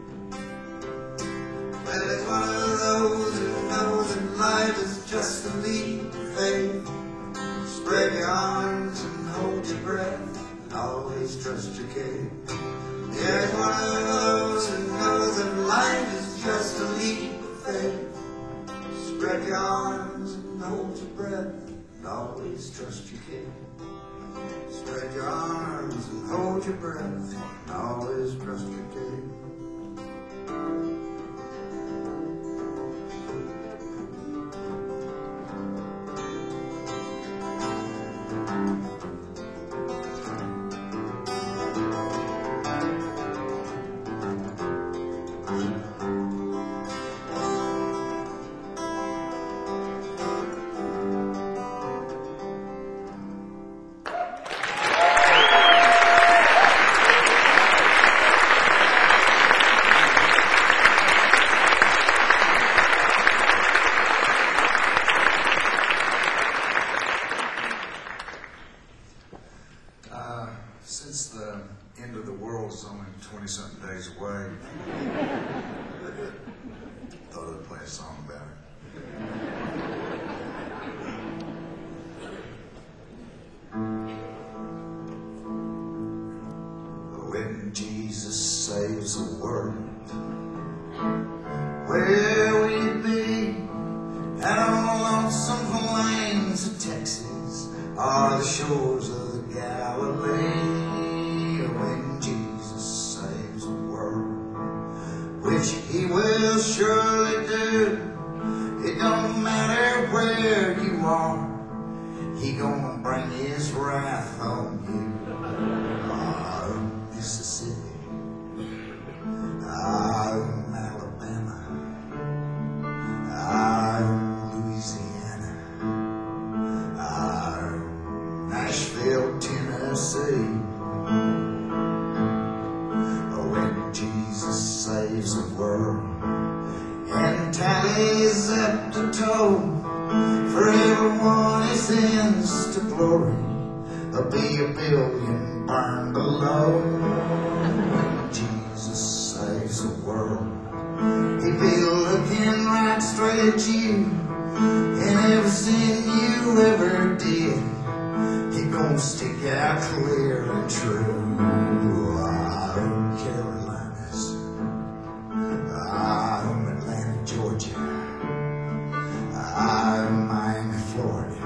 Well, he's one of those who knows that life is just a leap of faith. Spread your arms and hold your breath, and always trust your kid. There's one of those who knows that life is just a leap of faith. Spread your arms and hold your breath, and always trust your kid. Spread your arms and hold your breath, and always trust your kid. Since the end of the world is only 20-something days away, thought I'd play a song about it. When Jesus saves a the world. Where will you be? Out on the lonesome plains of Texas, or the shores of the Galilee, when Jesus saves the world, which he will surely do. It don't matter where you are, he gonna bring his wrath on you. Mississippi, Alabama, Louisiana, Nashville, Tennessee. When Jesus saves the world and tallies up the toll for everyone he sends to glory, there'll be a billion burned below. When Jesus saves the world, he be looking right straight at you, and every sin you ever did, he gonna stick out clear and true. Carolinas, Atlanta, Georgia, Miami, Florida,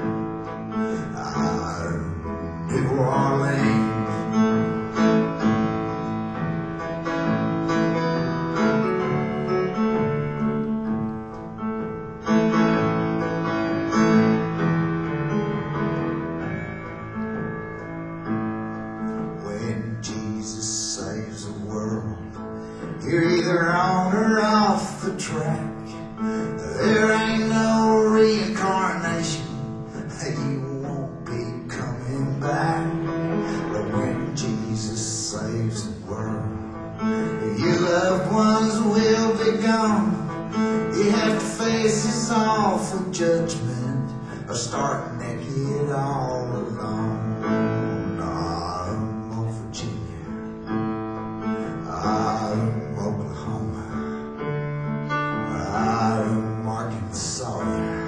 New Orleans. When Jesus saves the world, you're either on or off the track. There ain't no reincarnation, you won't be coming back. But when Jesus saves the world, your loved ones will be gone. You have to face his awful judgment, or start naked all alone. Virginia, Oklahoma, Arkansas,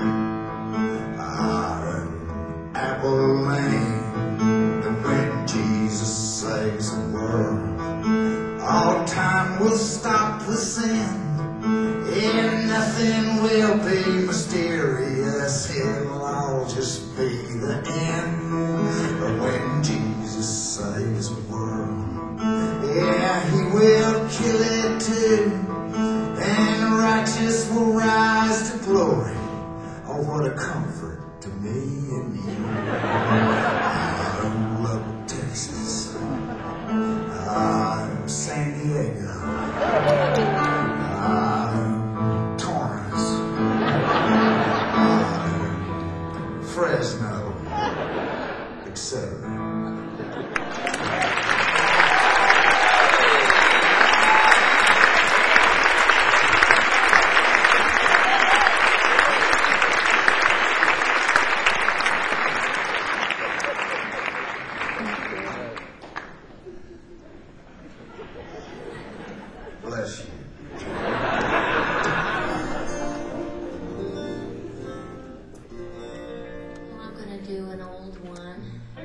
Abilene. When Jesus saves the world, all time will stop the sin, and nothing will be mysterious. It'll all just be the end. But when Jesus saves the world, yeah, he will kill it too, and the righteous will rise to glory. Oh, what a comfort to me and you. I love Texas, San Diego, Torrance, Fresno, etc. Bless you. Well, I'm going to do an old one.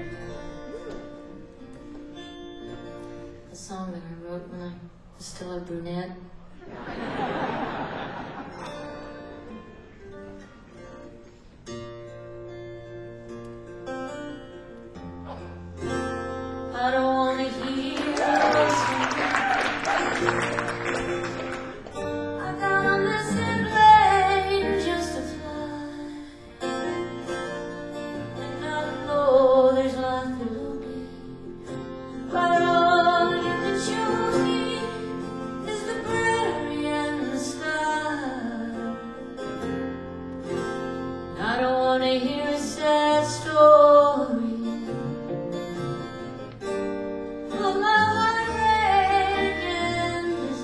A song that I wrote when I was still a brunette. I don't want to hear this. I got on this plane just to fly, and I know there's life below me, but all you can show me is the prairie and the sky. I don't want to hear a sad story of my heartbreak and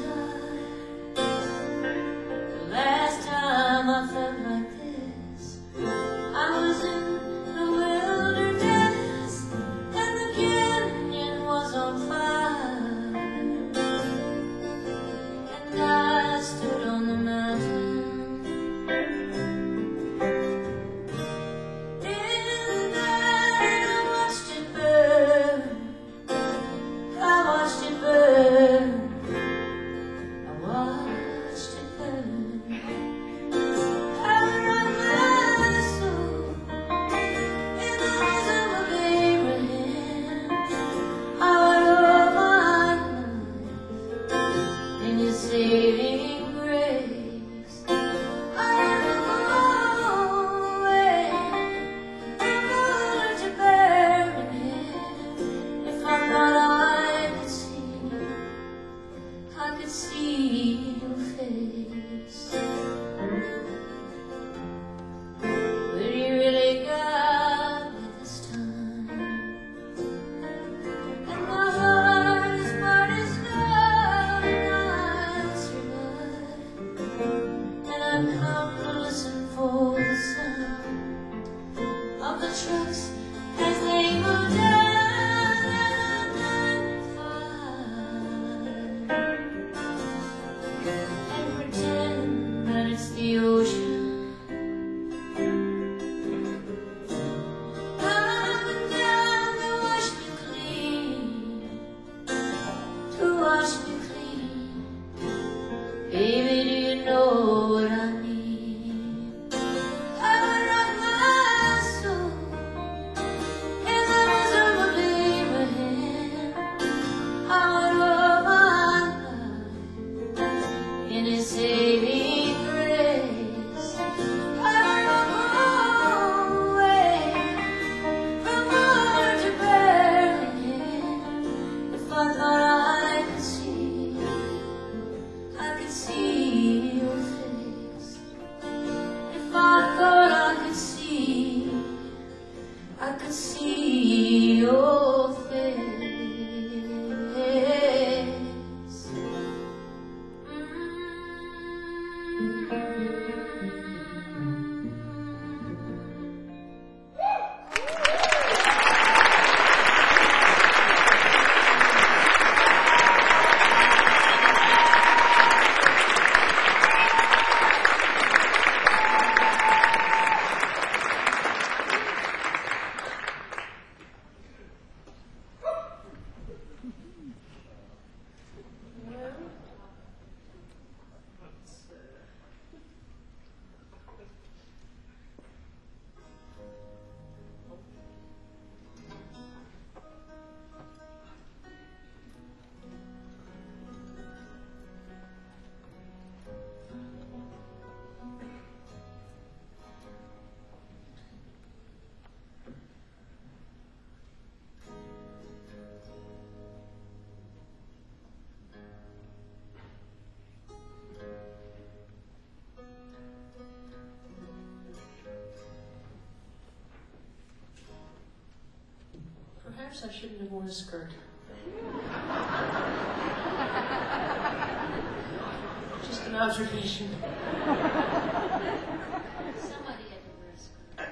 saving grace. I go away, never to bury him. If I thought I could see your face. But you really got me this time, and my heart is part as love, and I survive. And I'm come to listen for the sound of the trucks as they go down and pretend that it's the ocean. Up and down to wash me clean, to wash me clean. Baby, do you know what I need? I would rock my soul in the bosom of Abraham. I would hold my life in His saving grace. I would go away from water to bury him. If I thought I could see your face. If I thought I could see your face. Perhaps I shouldn't have worn a skirt. Just an observation. Somebody had to wear a skirt.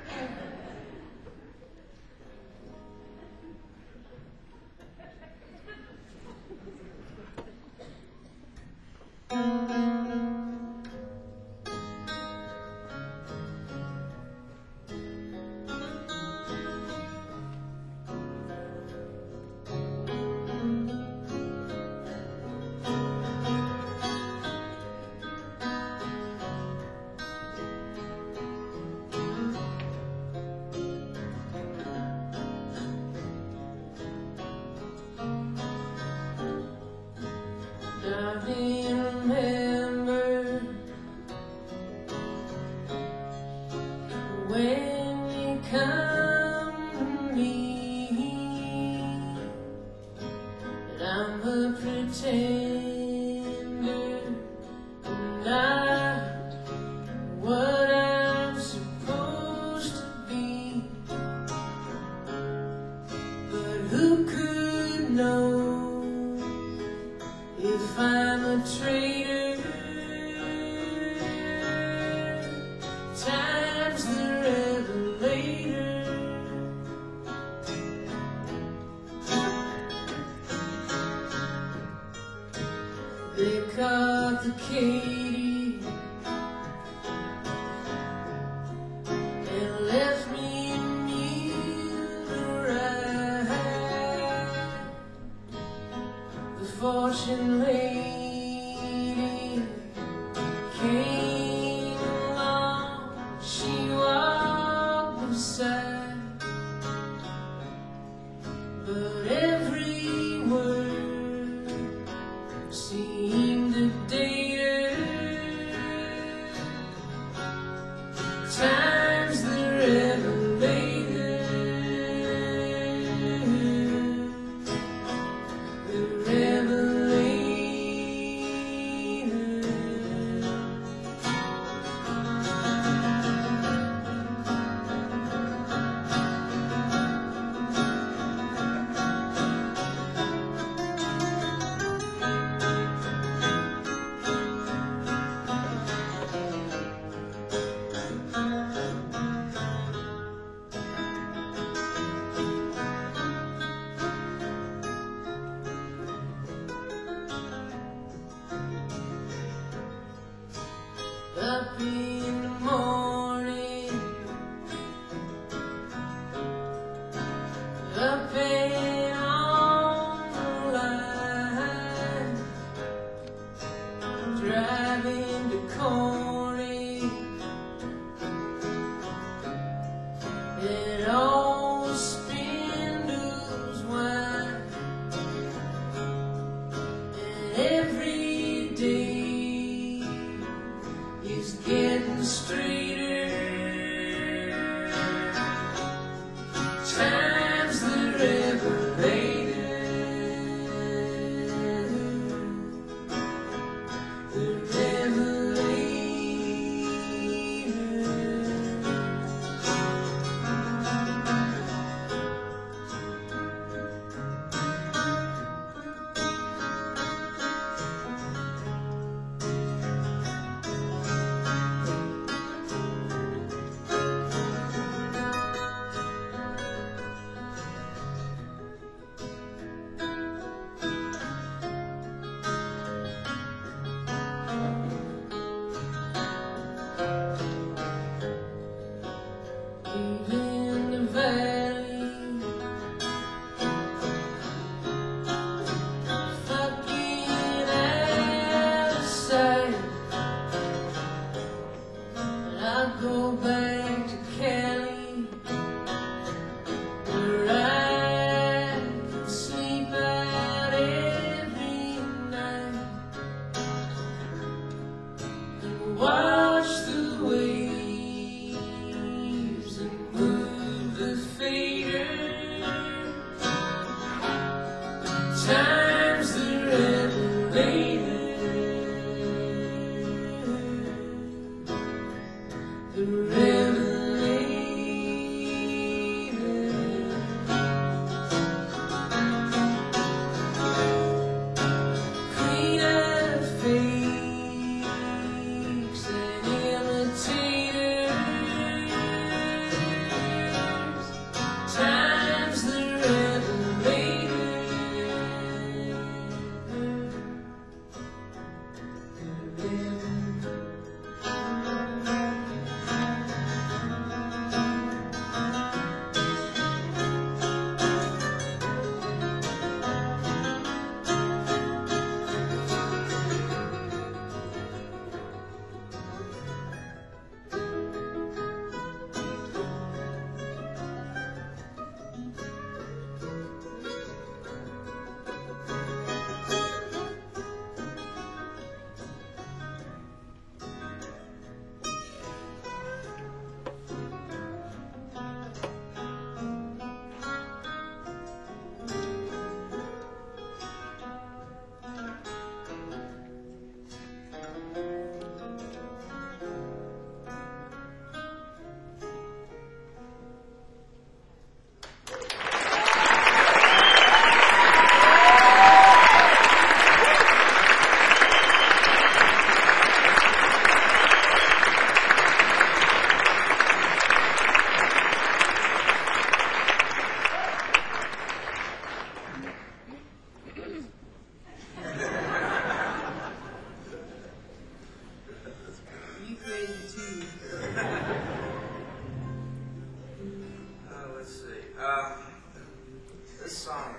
Darling, remember when you come to me that I'm a pretender and not what I'm supposed to be. But who could know if I'm a traitor? Time's the revelator. They caught the Katy and left me in Muir. The fortune lady came along, she walked beside, but every word seemed a day day is getting straighter. Time's the revelator. The revelator. In the valley, fucking out of sight. I go back to Cali, where I can sleep out every night and watch the waves and move the fader. Time's the revelator. The revelator. Clean up fakes and imitators. Time's the revelator. You crazy too. Let's see. This song,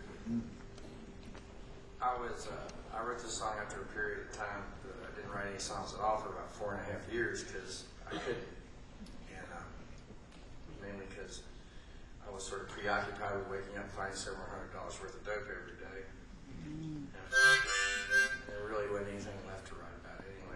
I wrote this song after a period of time that I didn't write any songs at all for about 4.5 years because I couldn't, and mainly because I was sort of preoccupied with waking up and finding several $100s worth of dope every day. And there really wasn't anything left to write about anyway.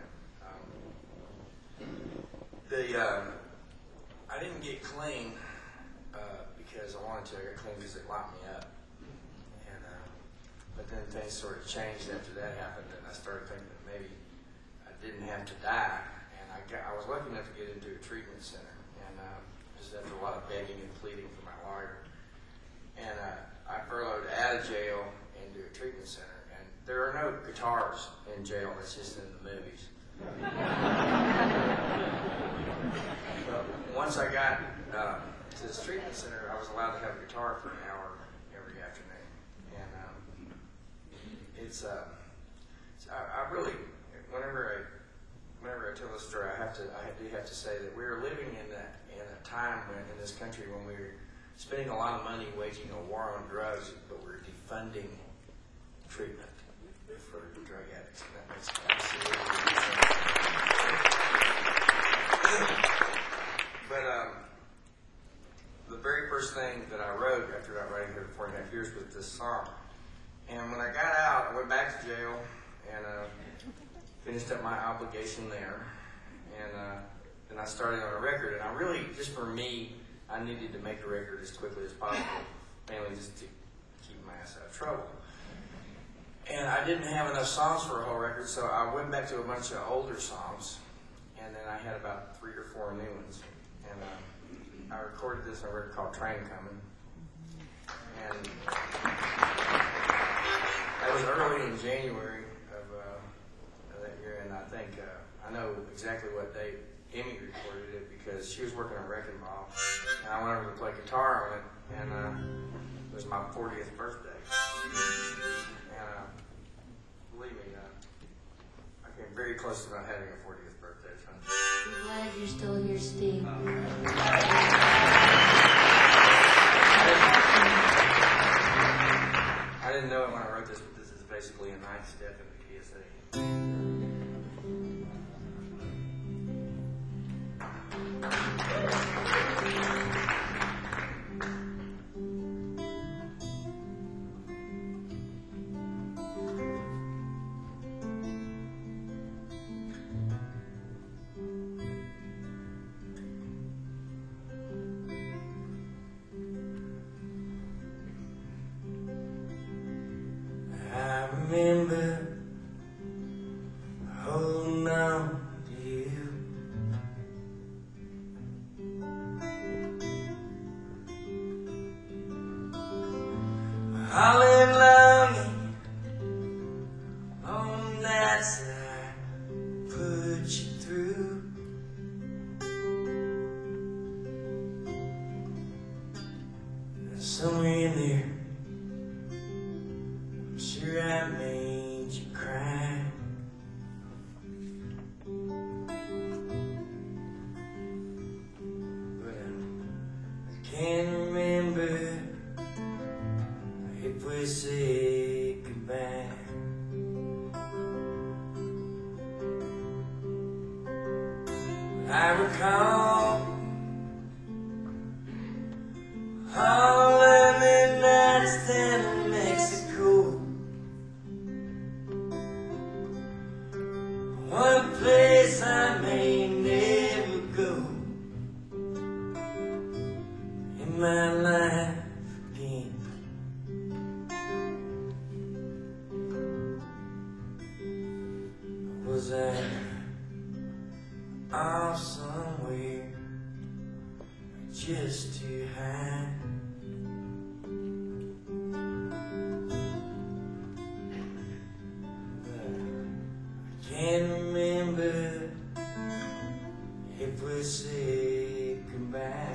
I didn't get clean because I wanted to. I got clean because they locked me up. And but then things sort of changed after that happened, and I started thinking that maybe I didn't have to die. And I was lucky enough to get into a treatment center, and just after a lot of begging and pleading from my lawyer. And I furloughed out of jail into a treatment center, and there are no guitars in jail. It's just in the movies. So once I got to this treatment center, I was allowed to have a guitar for an hour every afternoon, and I really, whenever I tell this story, I do have to say that we were living in a time in this country when we were spending a lot of money waging a war on drugs, but we're defunding treatment for drug addicts. And that makes absolutely sense. But the very first thing that I wrote after I writing here for 4.5 years was this song. And when I got out, I went back to jail, and and finished up my obligation there. And then I started on a record, and I really, just for me, I needed to make the record as quickly as possible, mainly just to keep my ass out of trouble. And I didn't have enough songs for a whole record, so I went back to a bunch of older songs, and then I had about 3 or 4 new ones. And I recorded this on a record called Train Coming. And that was early in January of that year, and I think, I know exactly what day Emmy recorded it because she was working on Wrecking Ball, and I went over to play guitar on it, and it was my 40th birthday. And believe me, I came very close to not having a 40th birthday. So. I'm glad you're still here, Steve. I didn't know it when I wrote this, but this is basically a 9th step in the key of C. I remember holding on to you. All in longing on that side put you through. Somewhere in there, I'm sure I made you cry. But I can't remember if we said goodbye. But I recall all the midnights down in Mexico. One place I may never go in my life again. Was I off somewhere just to hide? Can't remember if we said goodbye.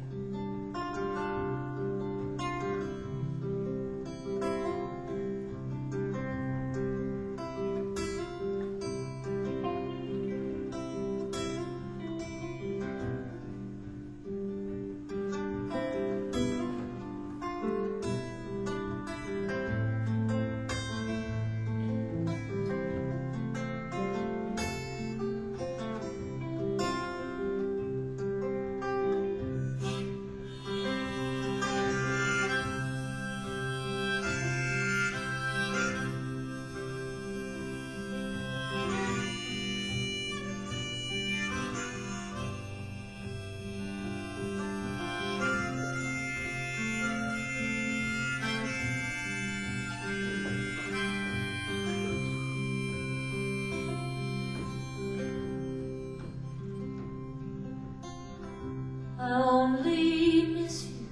I only miss you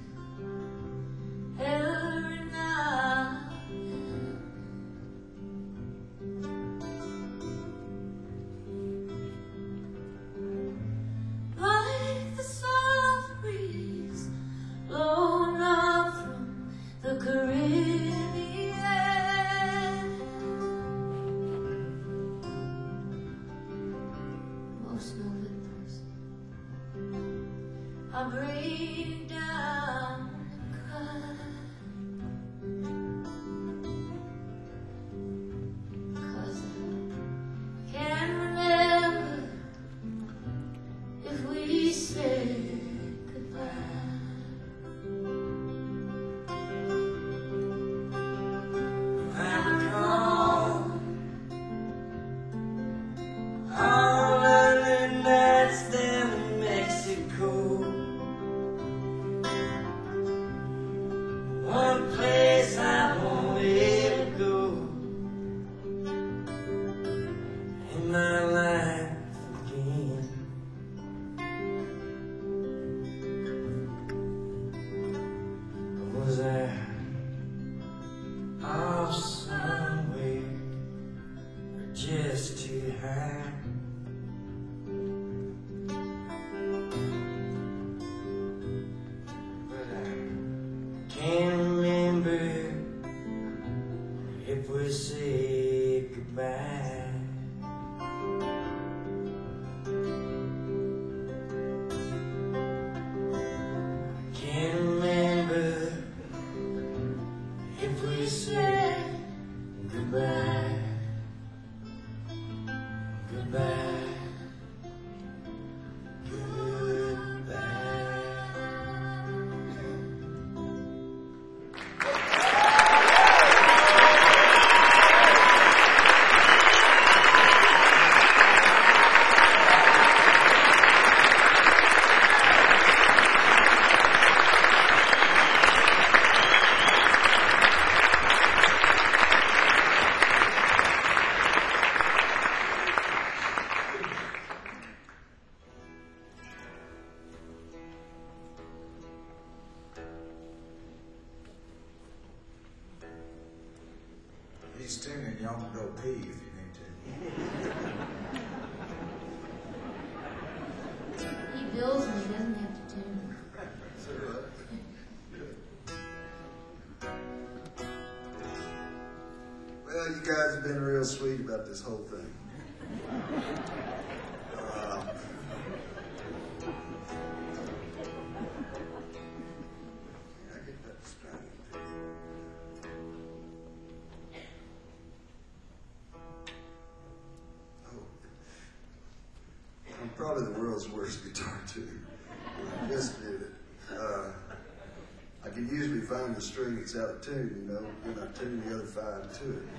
every night. Like the soft breeze blowing up from the Caribbean. Most of it does. I break down and cry, 'cause I can't remember if we said goodbye. I recall my life again. Or was I off somewhere or just too high? But I can't remember if we said goodbye. Can't remember if we said goodbye. Goodbye. Goodbye. He's tuning, y'all can go pee if you need to. He bills me, he doesn't have to tune. Well, you guys have been real sweet about this whole thing. I get that straight. Oh. I'm probably the world's worst guitar tuner. I just did it. I can usually find the string that's out of tune, you know, and I tune the other 5 to it.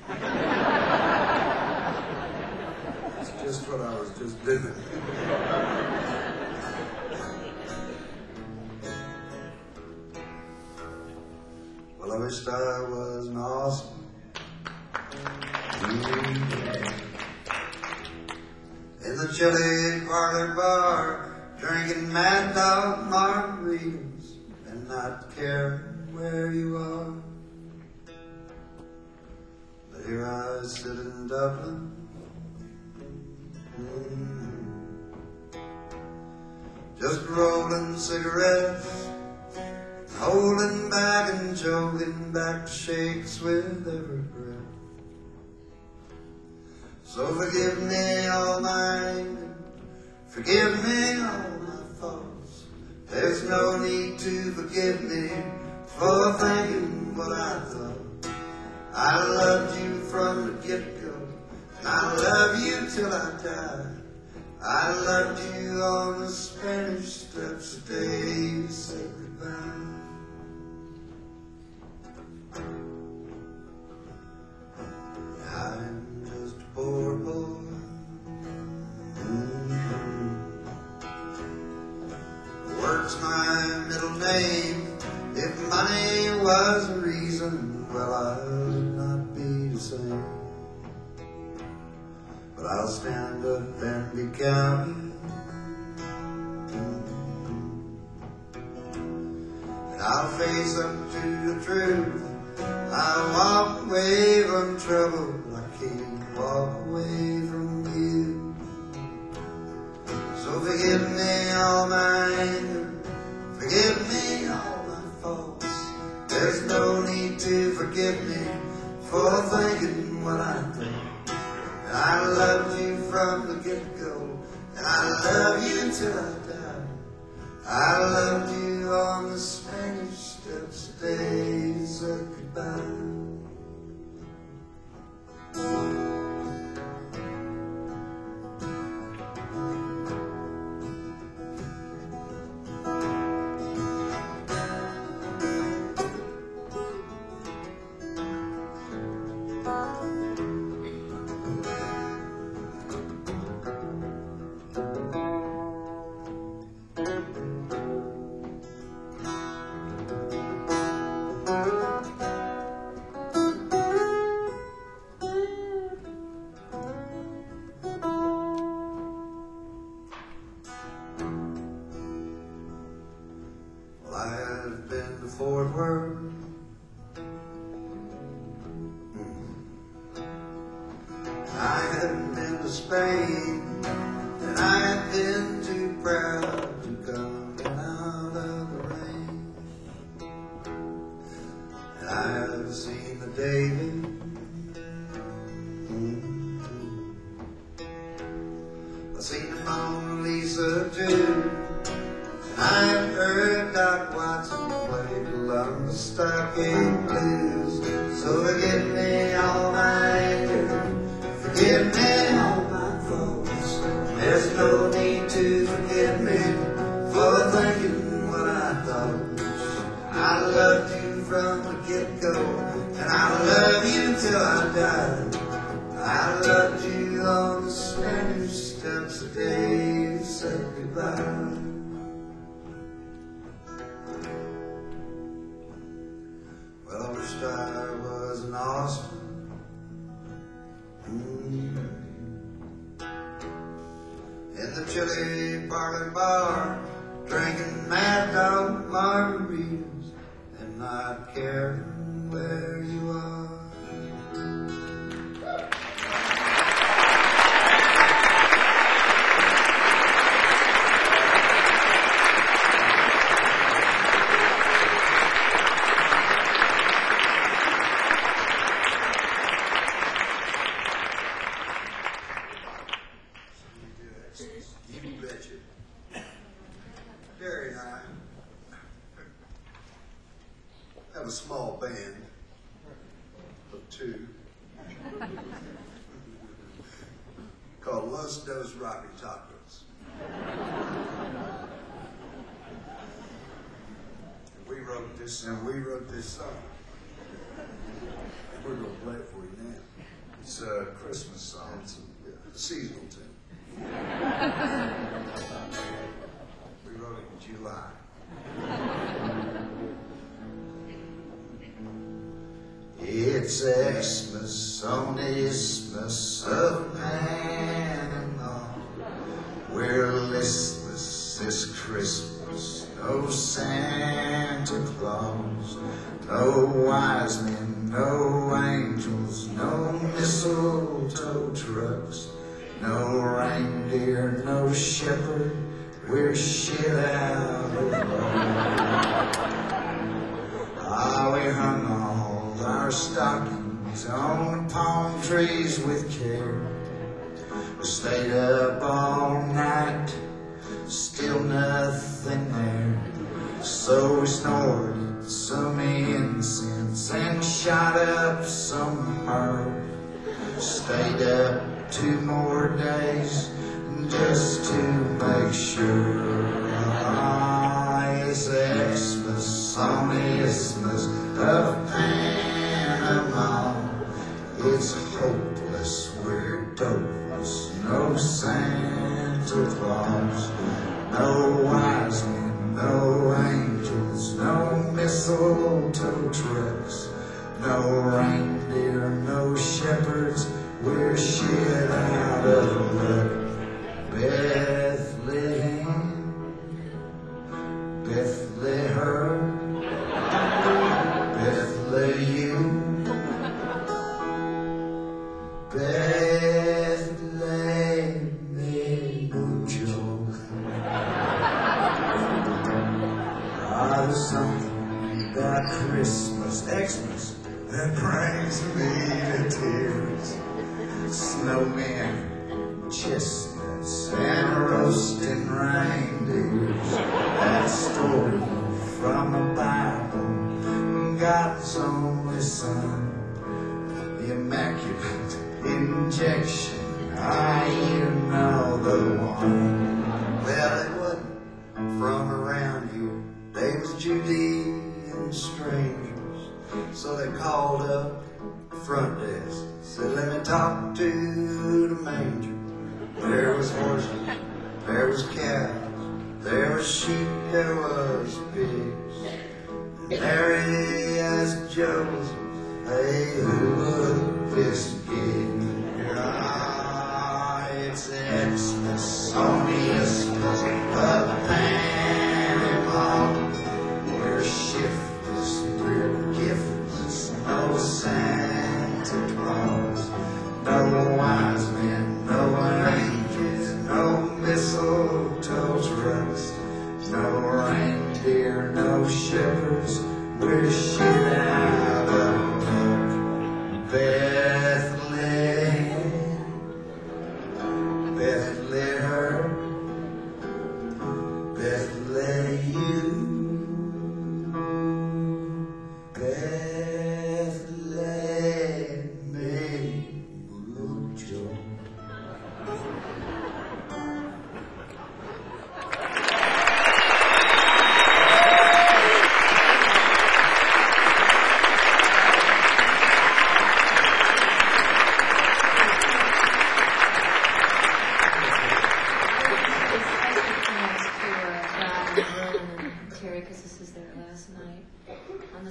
It's just what I was just doing. Well, I wished I was an awesome. In the chilly parlor bar, drinking Mad Dog margaritas, and not caring where you are. But here I sit in Dublin, just rolling cigarettes, holding back and joking back to shakes with every breath. So forgive me all my anger, forgive me all my faults. There's no need to forgive me for thinking what I thought. I loved you from the get-go, and I love you till I die. I loved you on the Spanish steps the day you said goodbye. I'm just a poor boy. Work's my middle name. If money was a reason, well, I would not be the same. But I'll stand up and be counted, and I'll face up to the truth. I walk away from trouble, I can't walk away from you. So forgive me all my anger, forgive me all my faults. There's no need to forgive me for thinking what I think. And I loved you from the get-go, and I love you till I die. I loved you on the Spanish steps the day you said goodbye. on the Spanish steps a day and said goodbye. Well, I wished I was in Austin. In the chilly parlor bar, drinking Mad Dog margaritas and not caring where you are. You betcha. Gary and I have a small band of two called Los Dos Rocky Tacos. And we wrote this song. We're going to play it for you now. It's a Christmas song. It's a seasonal tune. We wrote it in July. It's Xmas on the Isthmus of Panama. We're listless this Christmas. No Santa Claus, no wise men, no angels, no mistletoe trucks, no reindeer, no shepherd. We're shit out of luck. Ah, we hung all our stockings on the palm trees with care. We stayed up all night, still nothing there. So we snorted some incense and shot up some myrrh. Stayed up 2 more days just to make sure. Ah, it's Xmas on the Isthmus of Panama. It's hopeless, we're dopeless, no Santa Claus, no wise men, no angels, no mistletoe trucks, no reindeer, no shepherds. We're shit out of luck. Bethlehem, Bethlehem, Bethlehem, Bethlehem, mucho. Ah, there's something about Christmas, Xmas, that brings me to tears. Snowmen, chestnuts, and roasting reindeers. That story from the Bible, God's only Son. The Immaculate Injection, you know the one. Well, it wasn't from around here. They was Judean strangers. So they called up the front desk, said, let me talk to the manger. There was horses, there was cows, there was sheep, there was pigs. And there he asked Joseph, hey, who would this gig? Ah, it's Xmas on the Isthmus of Panama. We're shiftless, we're giftless, no Santa Claus, no wise men, no angels, no mistletoe trucks, no reindeer, no shepherds. We're shit out of luck. Bethlehem, Bethlehem, Bethlehem, Bethlehem, mucho.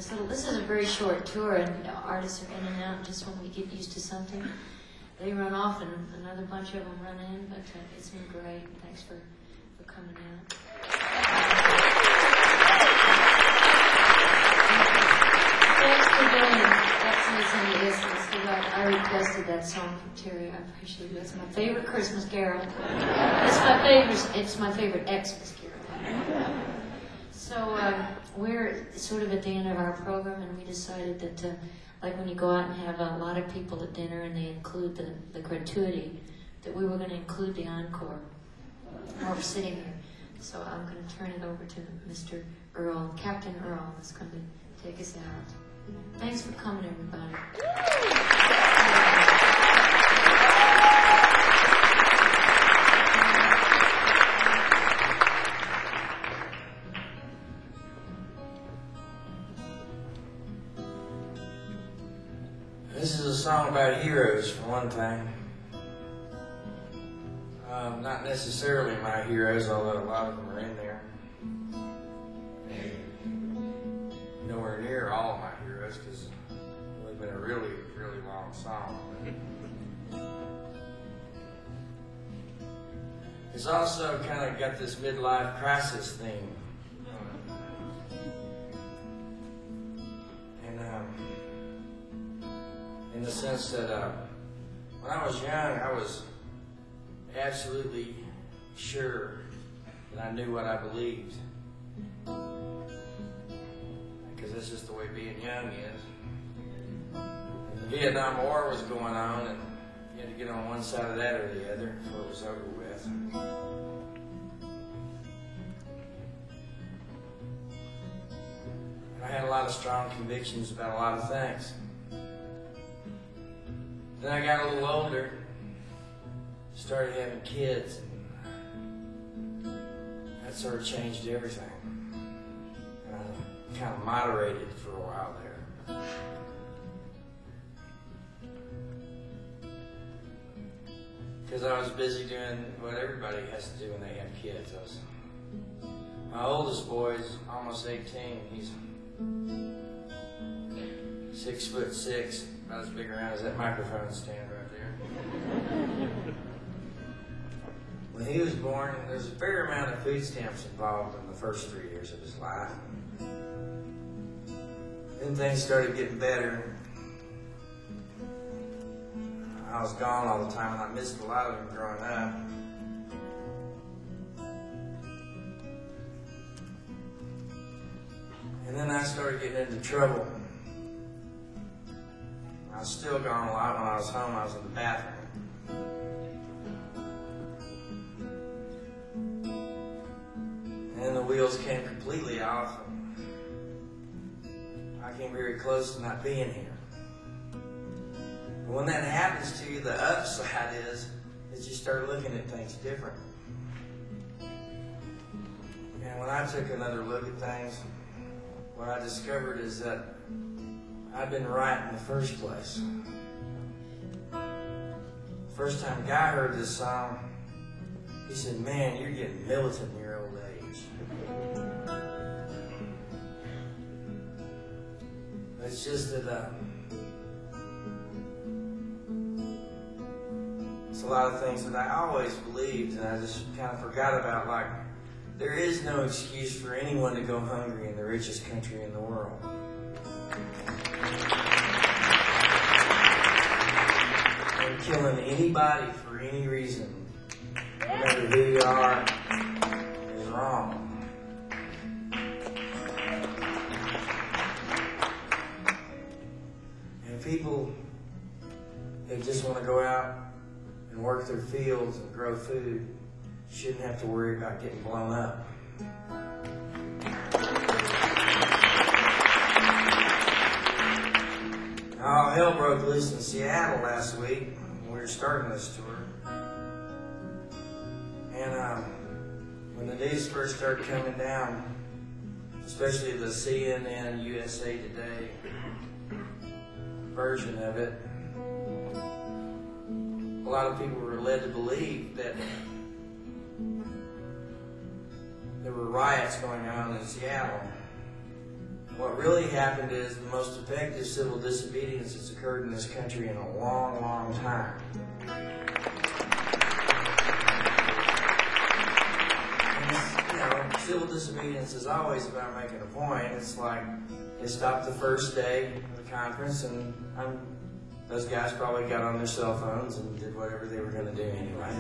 This is a very short tour, and artists are in and out just when we get used to something. They run off, and another bunch of them run in, but it's been great. Thanks for coming out. Thanks for doing that. I requested that song from Terry. I appreciate it. It's my favorite Christmas carol. It's my favorite Xmas carol. So we're sort of at the end of our program, and we decided that, like when you go out and have a lot of people at dinner and they include the gratuity, that we were going to include the encore while we're sitting here. So I'm going to turn it over to Mr. Earl, Captain Earl, is going to take us out. Thanks for coming, everybody. This is a song about heroes, for one thing. Not necessarily my heroes, although a lot of them are in there. Nowhere near all of my heroes, because it would have been a really, really long song. It's also kind of got this midlife crisis theme. In the sense that when I was young, I was absolutely sure that I knew what I believed. Because that's just the way being young is. And the Vietnam War was going on, and you had to get on one side of that or the other before it was over with. And I had a lot of strong convictions about a lot of things. Then I got a little older, started having kids, and that sort of changed everything. And I kind of moderated for a while there. Because I was busy doing what everybody has to do when they have kids. My oldest boy is almost 18. He's 6'6", about as big around as that microphone stand right there. When he was born, there's a fair amount of food stamps involved in the first 3 years of his life. Then things started getting better. I was gone all the time, and I missed a lot of him growing up. And then I started getting into trouble. I was still gone a lot. When I was home, I was in the bathroom. And then the wheels came completely off. And I came very close to not being here. But when that happens to you, the upside is that you start looking at things differently. And when I took another look at things, what I discovered is that I've been right in the first place. The first time Guy heard this song, he said, "Man, you're getting militant in your old age." It's just that it's a lot of things that I always believed and I just kind of forgot about, like, there is no excuse for anyone to go hungry in the richest country in the world. And killing anybody for any reason, no matter who you are, is wrong. And people that just want to go out and work their fields and grow food shouldn't have to worry about getting blown up. All hell broke loose in Seattle last week when we were starting this tour. And when the news first started coming down, especially the CNN USA Today version of it, a lot of people were led to believe that there were riots going on in Seattle. What really happened is the most effective civil disobedience that's occurred in this country in a long, long time. And civil disobedience is always about making a point. It's like it stopped the first day of the conference, and those guys probably got on their cell phones and did whatever they were going to do anyway.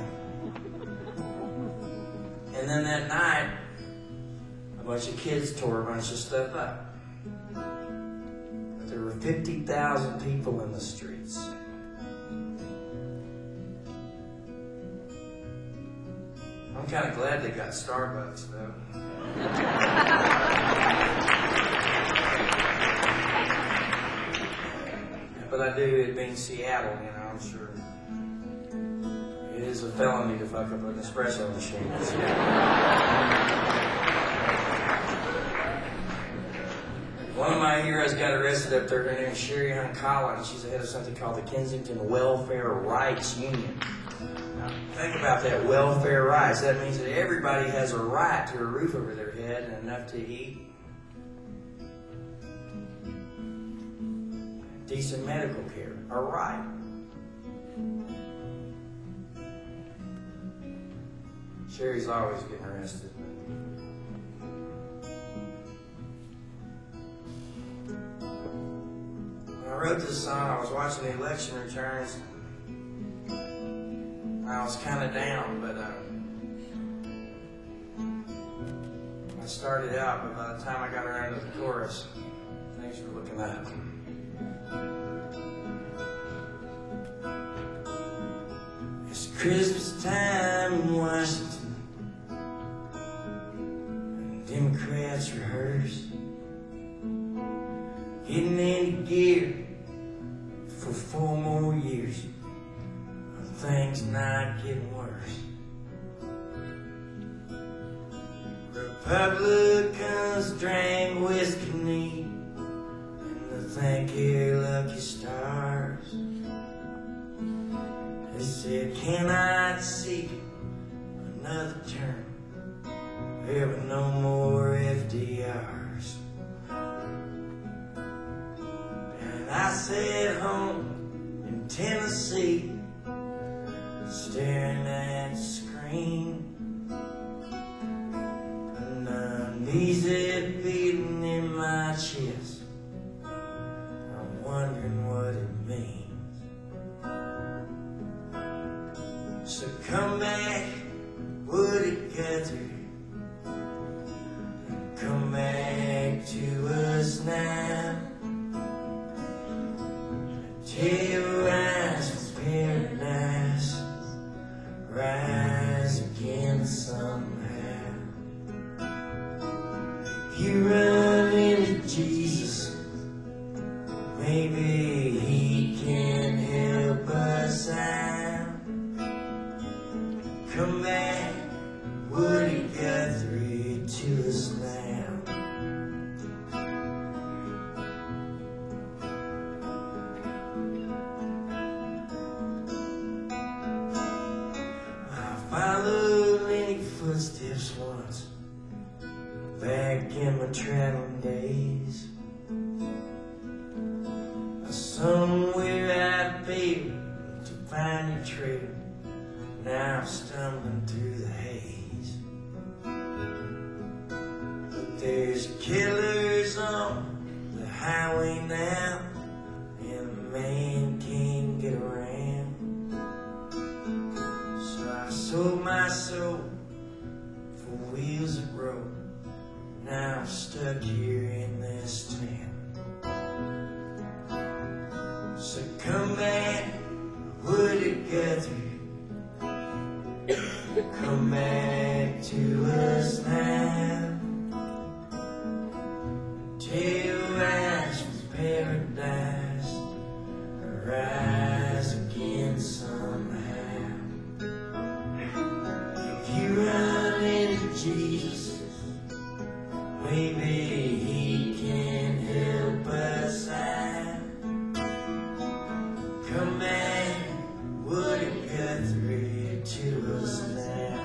And then that night, a bunch of kids tore a bunch of stuff up. But there were 50,000 people in the streets. I'm kind of glad they got Starbucks, though. But I do, it being Seattle, I'm sure it is a felony to fuck up an espresso machine in Seattle. One of my heroes got arrested up there. Her name is Sherry Hunt Collins. She's the head of something called the Kensington Welfare Rights Union. Now, think about that, welfare rights. That means that everybody has a right to a roof over their head and enough to eat. Decent medical care. A right. Sherry's always getting arrested. When I wrote this song, I was watching the election returns. I was kind of down, but I started out, but by the time I got around to the chorus, things were looking up. It's Christmas time in Washington, and Democrats rehearse, getting into gear for 4 more years. Things not getting worse. Republicans drank whiskey neat and to thank your lucky stars. They said, can I see another term? There were no more FDRs. And I sat home in Tennessee, staring at the screen, an uneasy beating in my chest. I'm wondering what it means. So come back, Woody Guthrie, come back to us now. Terrorize from paradise, rise again somehow. You run into Jesus, maybe he can help us out. Come back, Woody Guthrie, to us now. Followed Lenny footsteps once, back in my traveling days. Somewhere I failed to find your trail. Now I'm stumbling through the haze. But there's killers on the highway now, and the man can't get around. I sold my soul for wheels that roll. Now I'm stuck here in this town. So come back, Woody Guthrie, come back to us now. Terrorize from paradise, rise again somehow. You run into Jesus, maybe he can help us out. Come back, Woody Guthrie, to us now.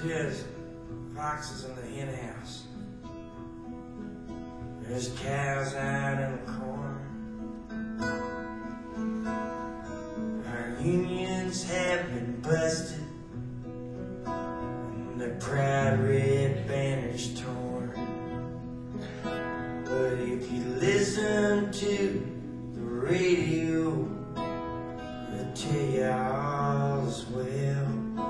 there's foxes in the hen house. There's cows out in the corn. Our unions have been busted, and the proud red banners torn. But if you listen to the radio, they'll tell you all is well.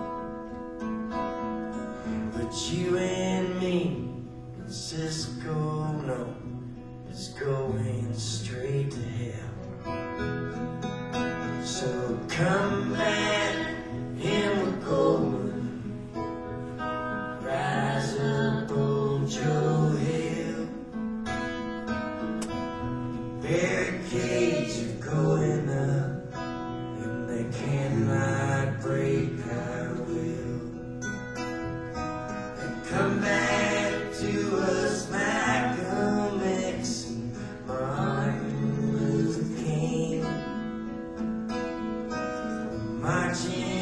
But you and me and Cisco know it's going straight to hell. So come back and we're going. Rise up, old Joe Hill. Barricades are going up, and they cannot break our will. And come back to us, Malcolm X and Martin Luther King. Marching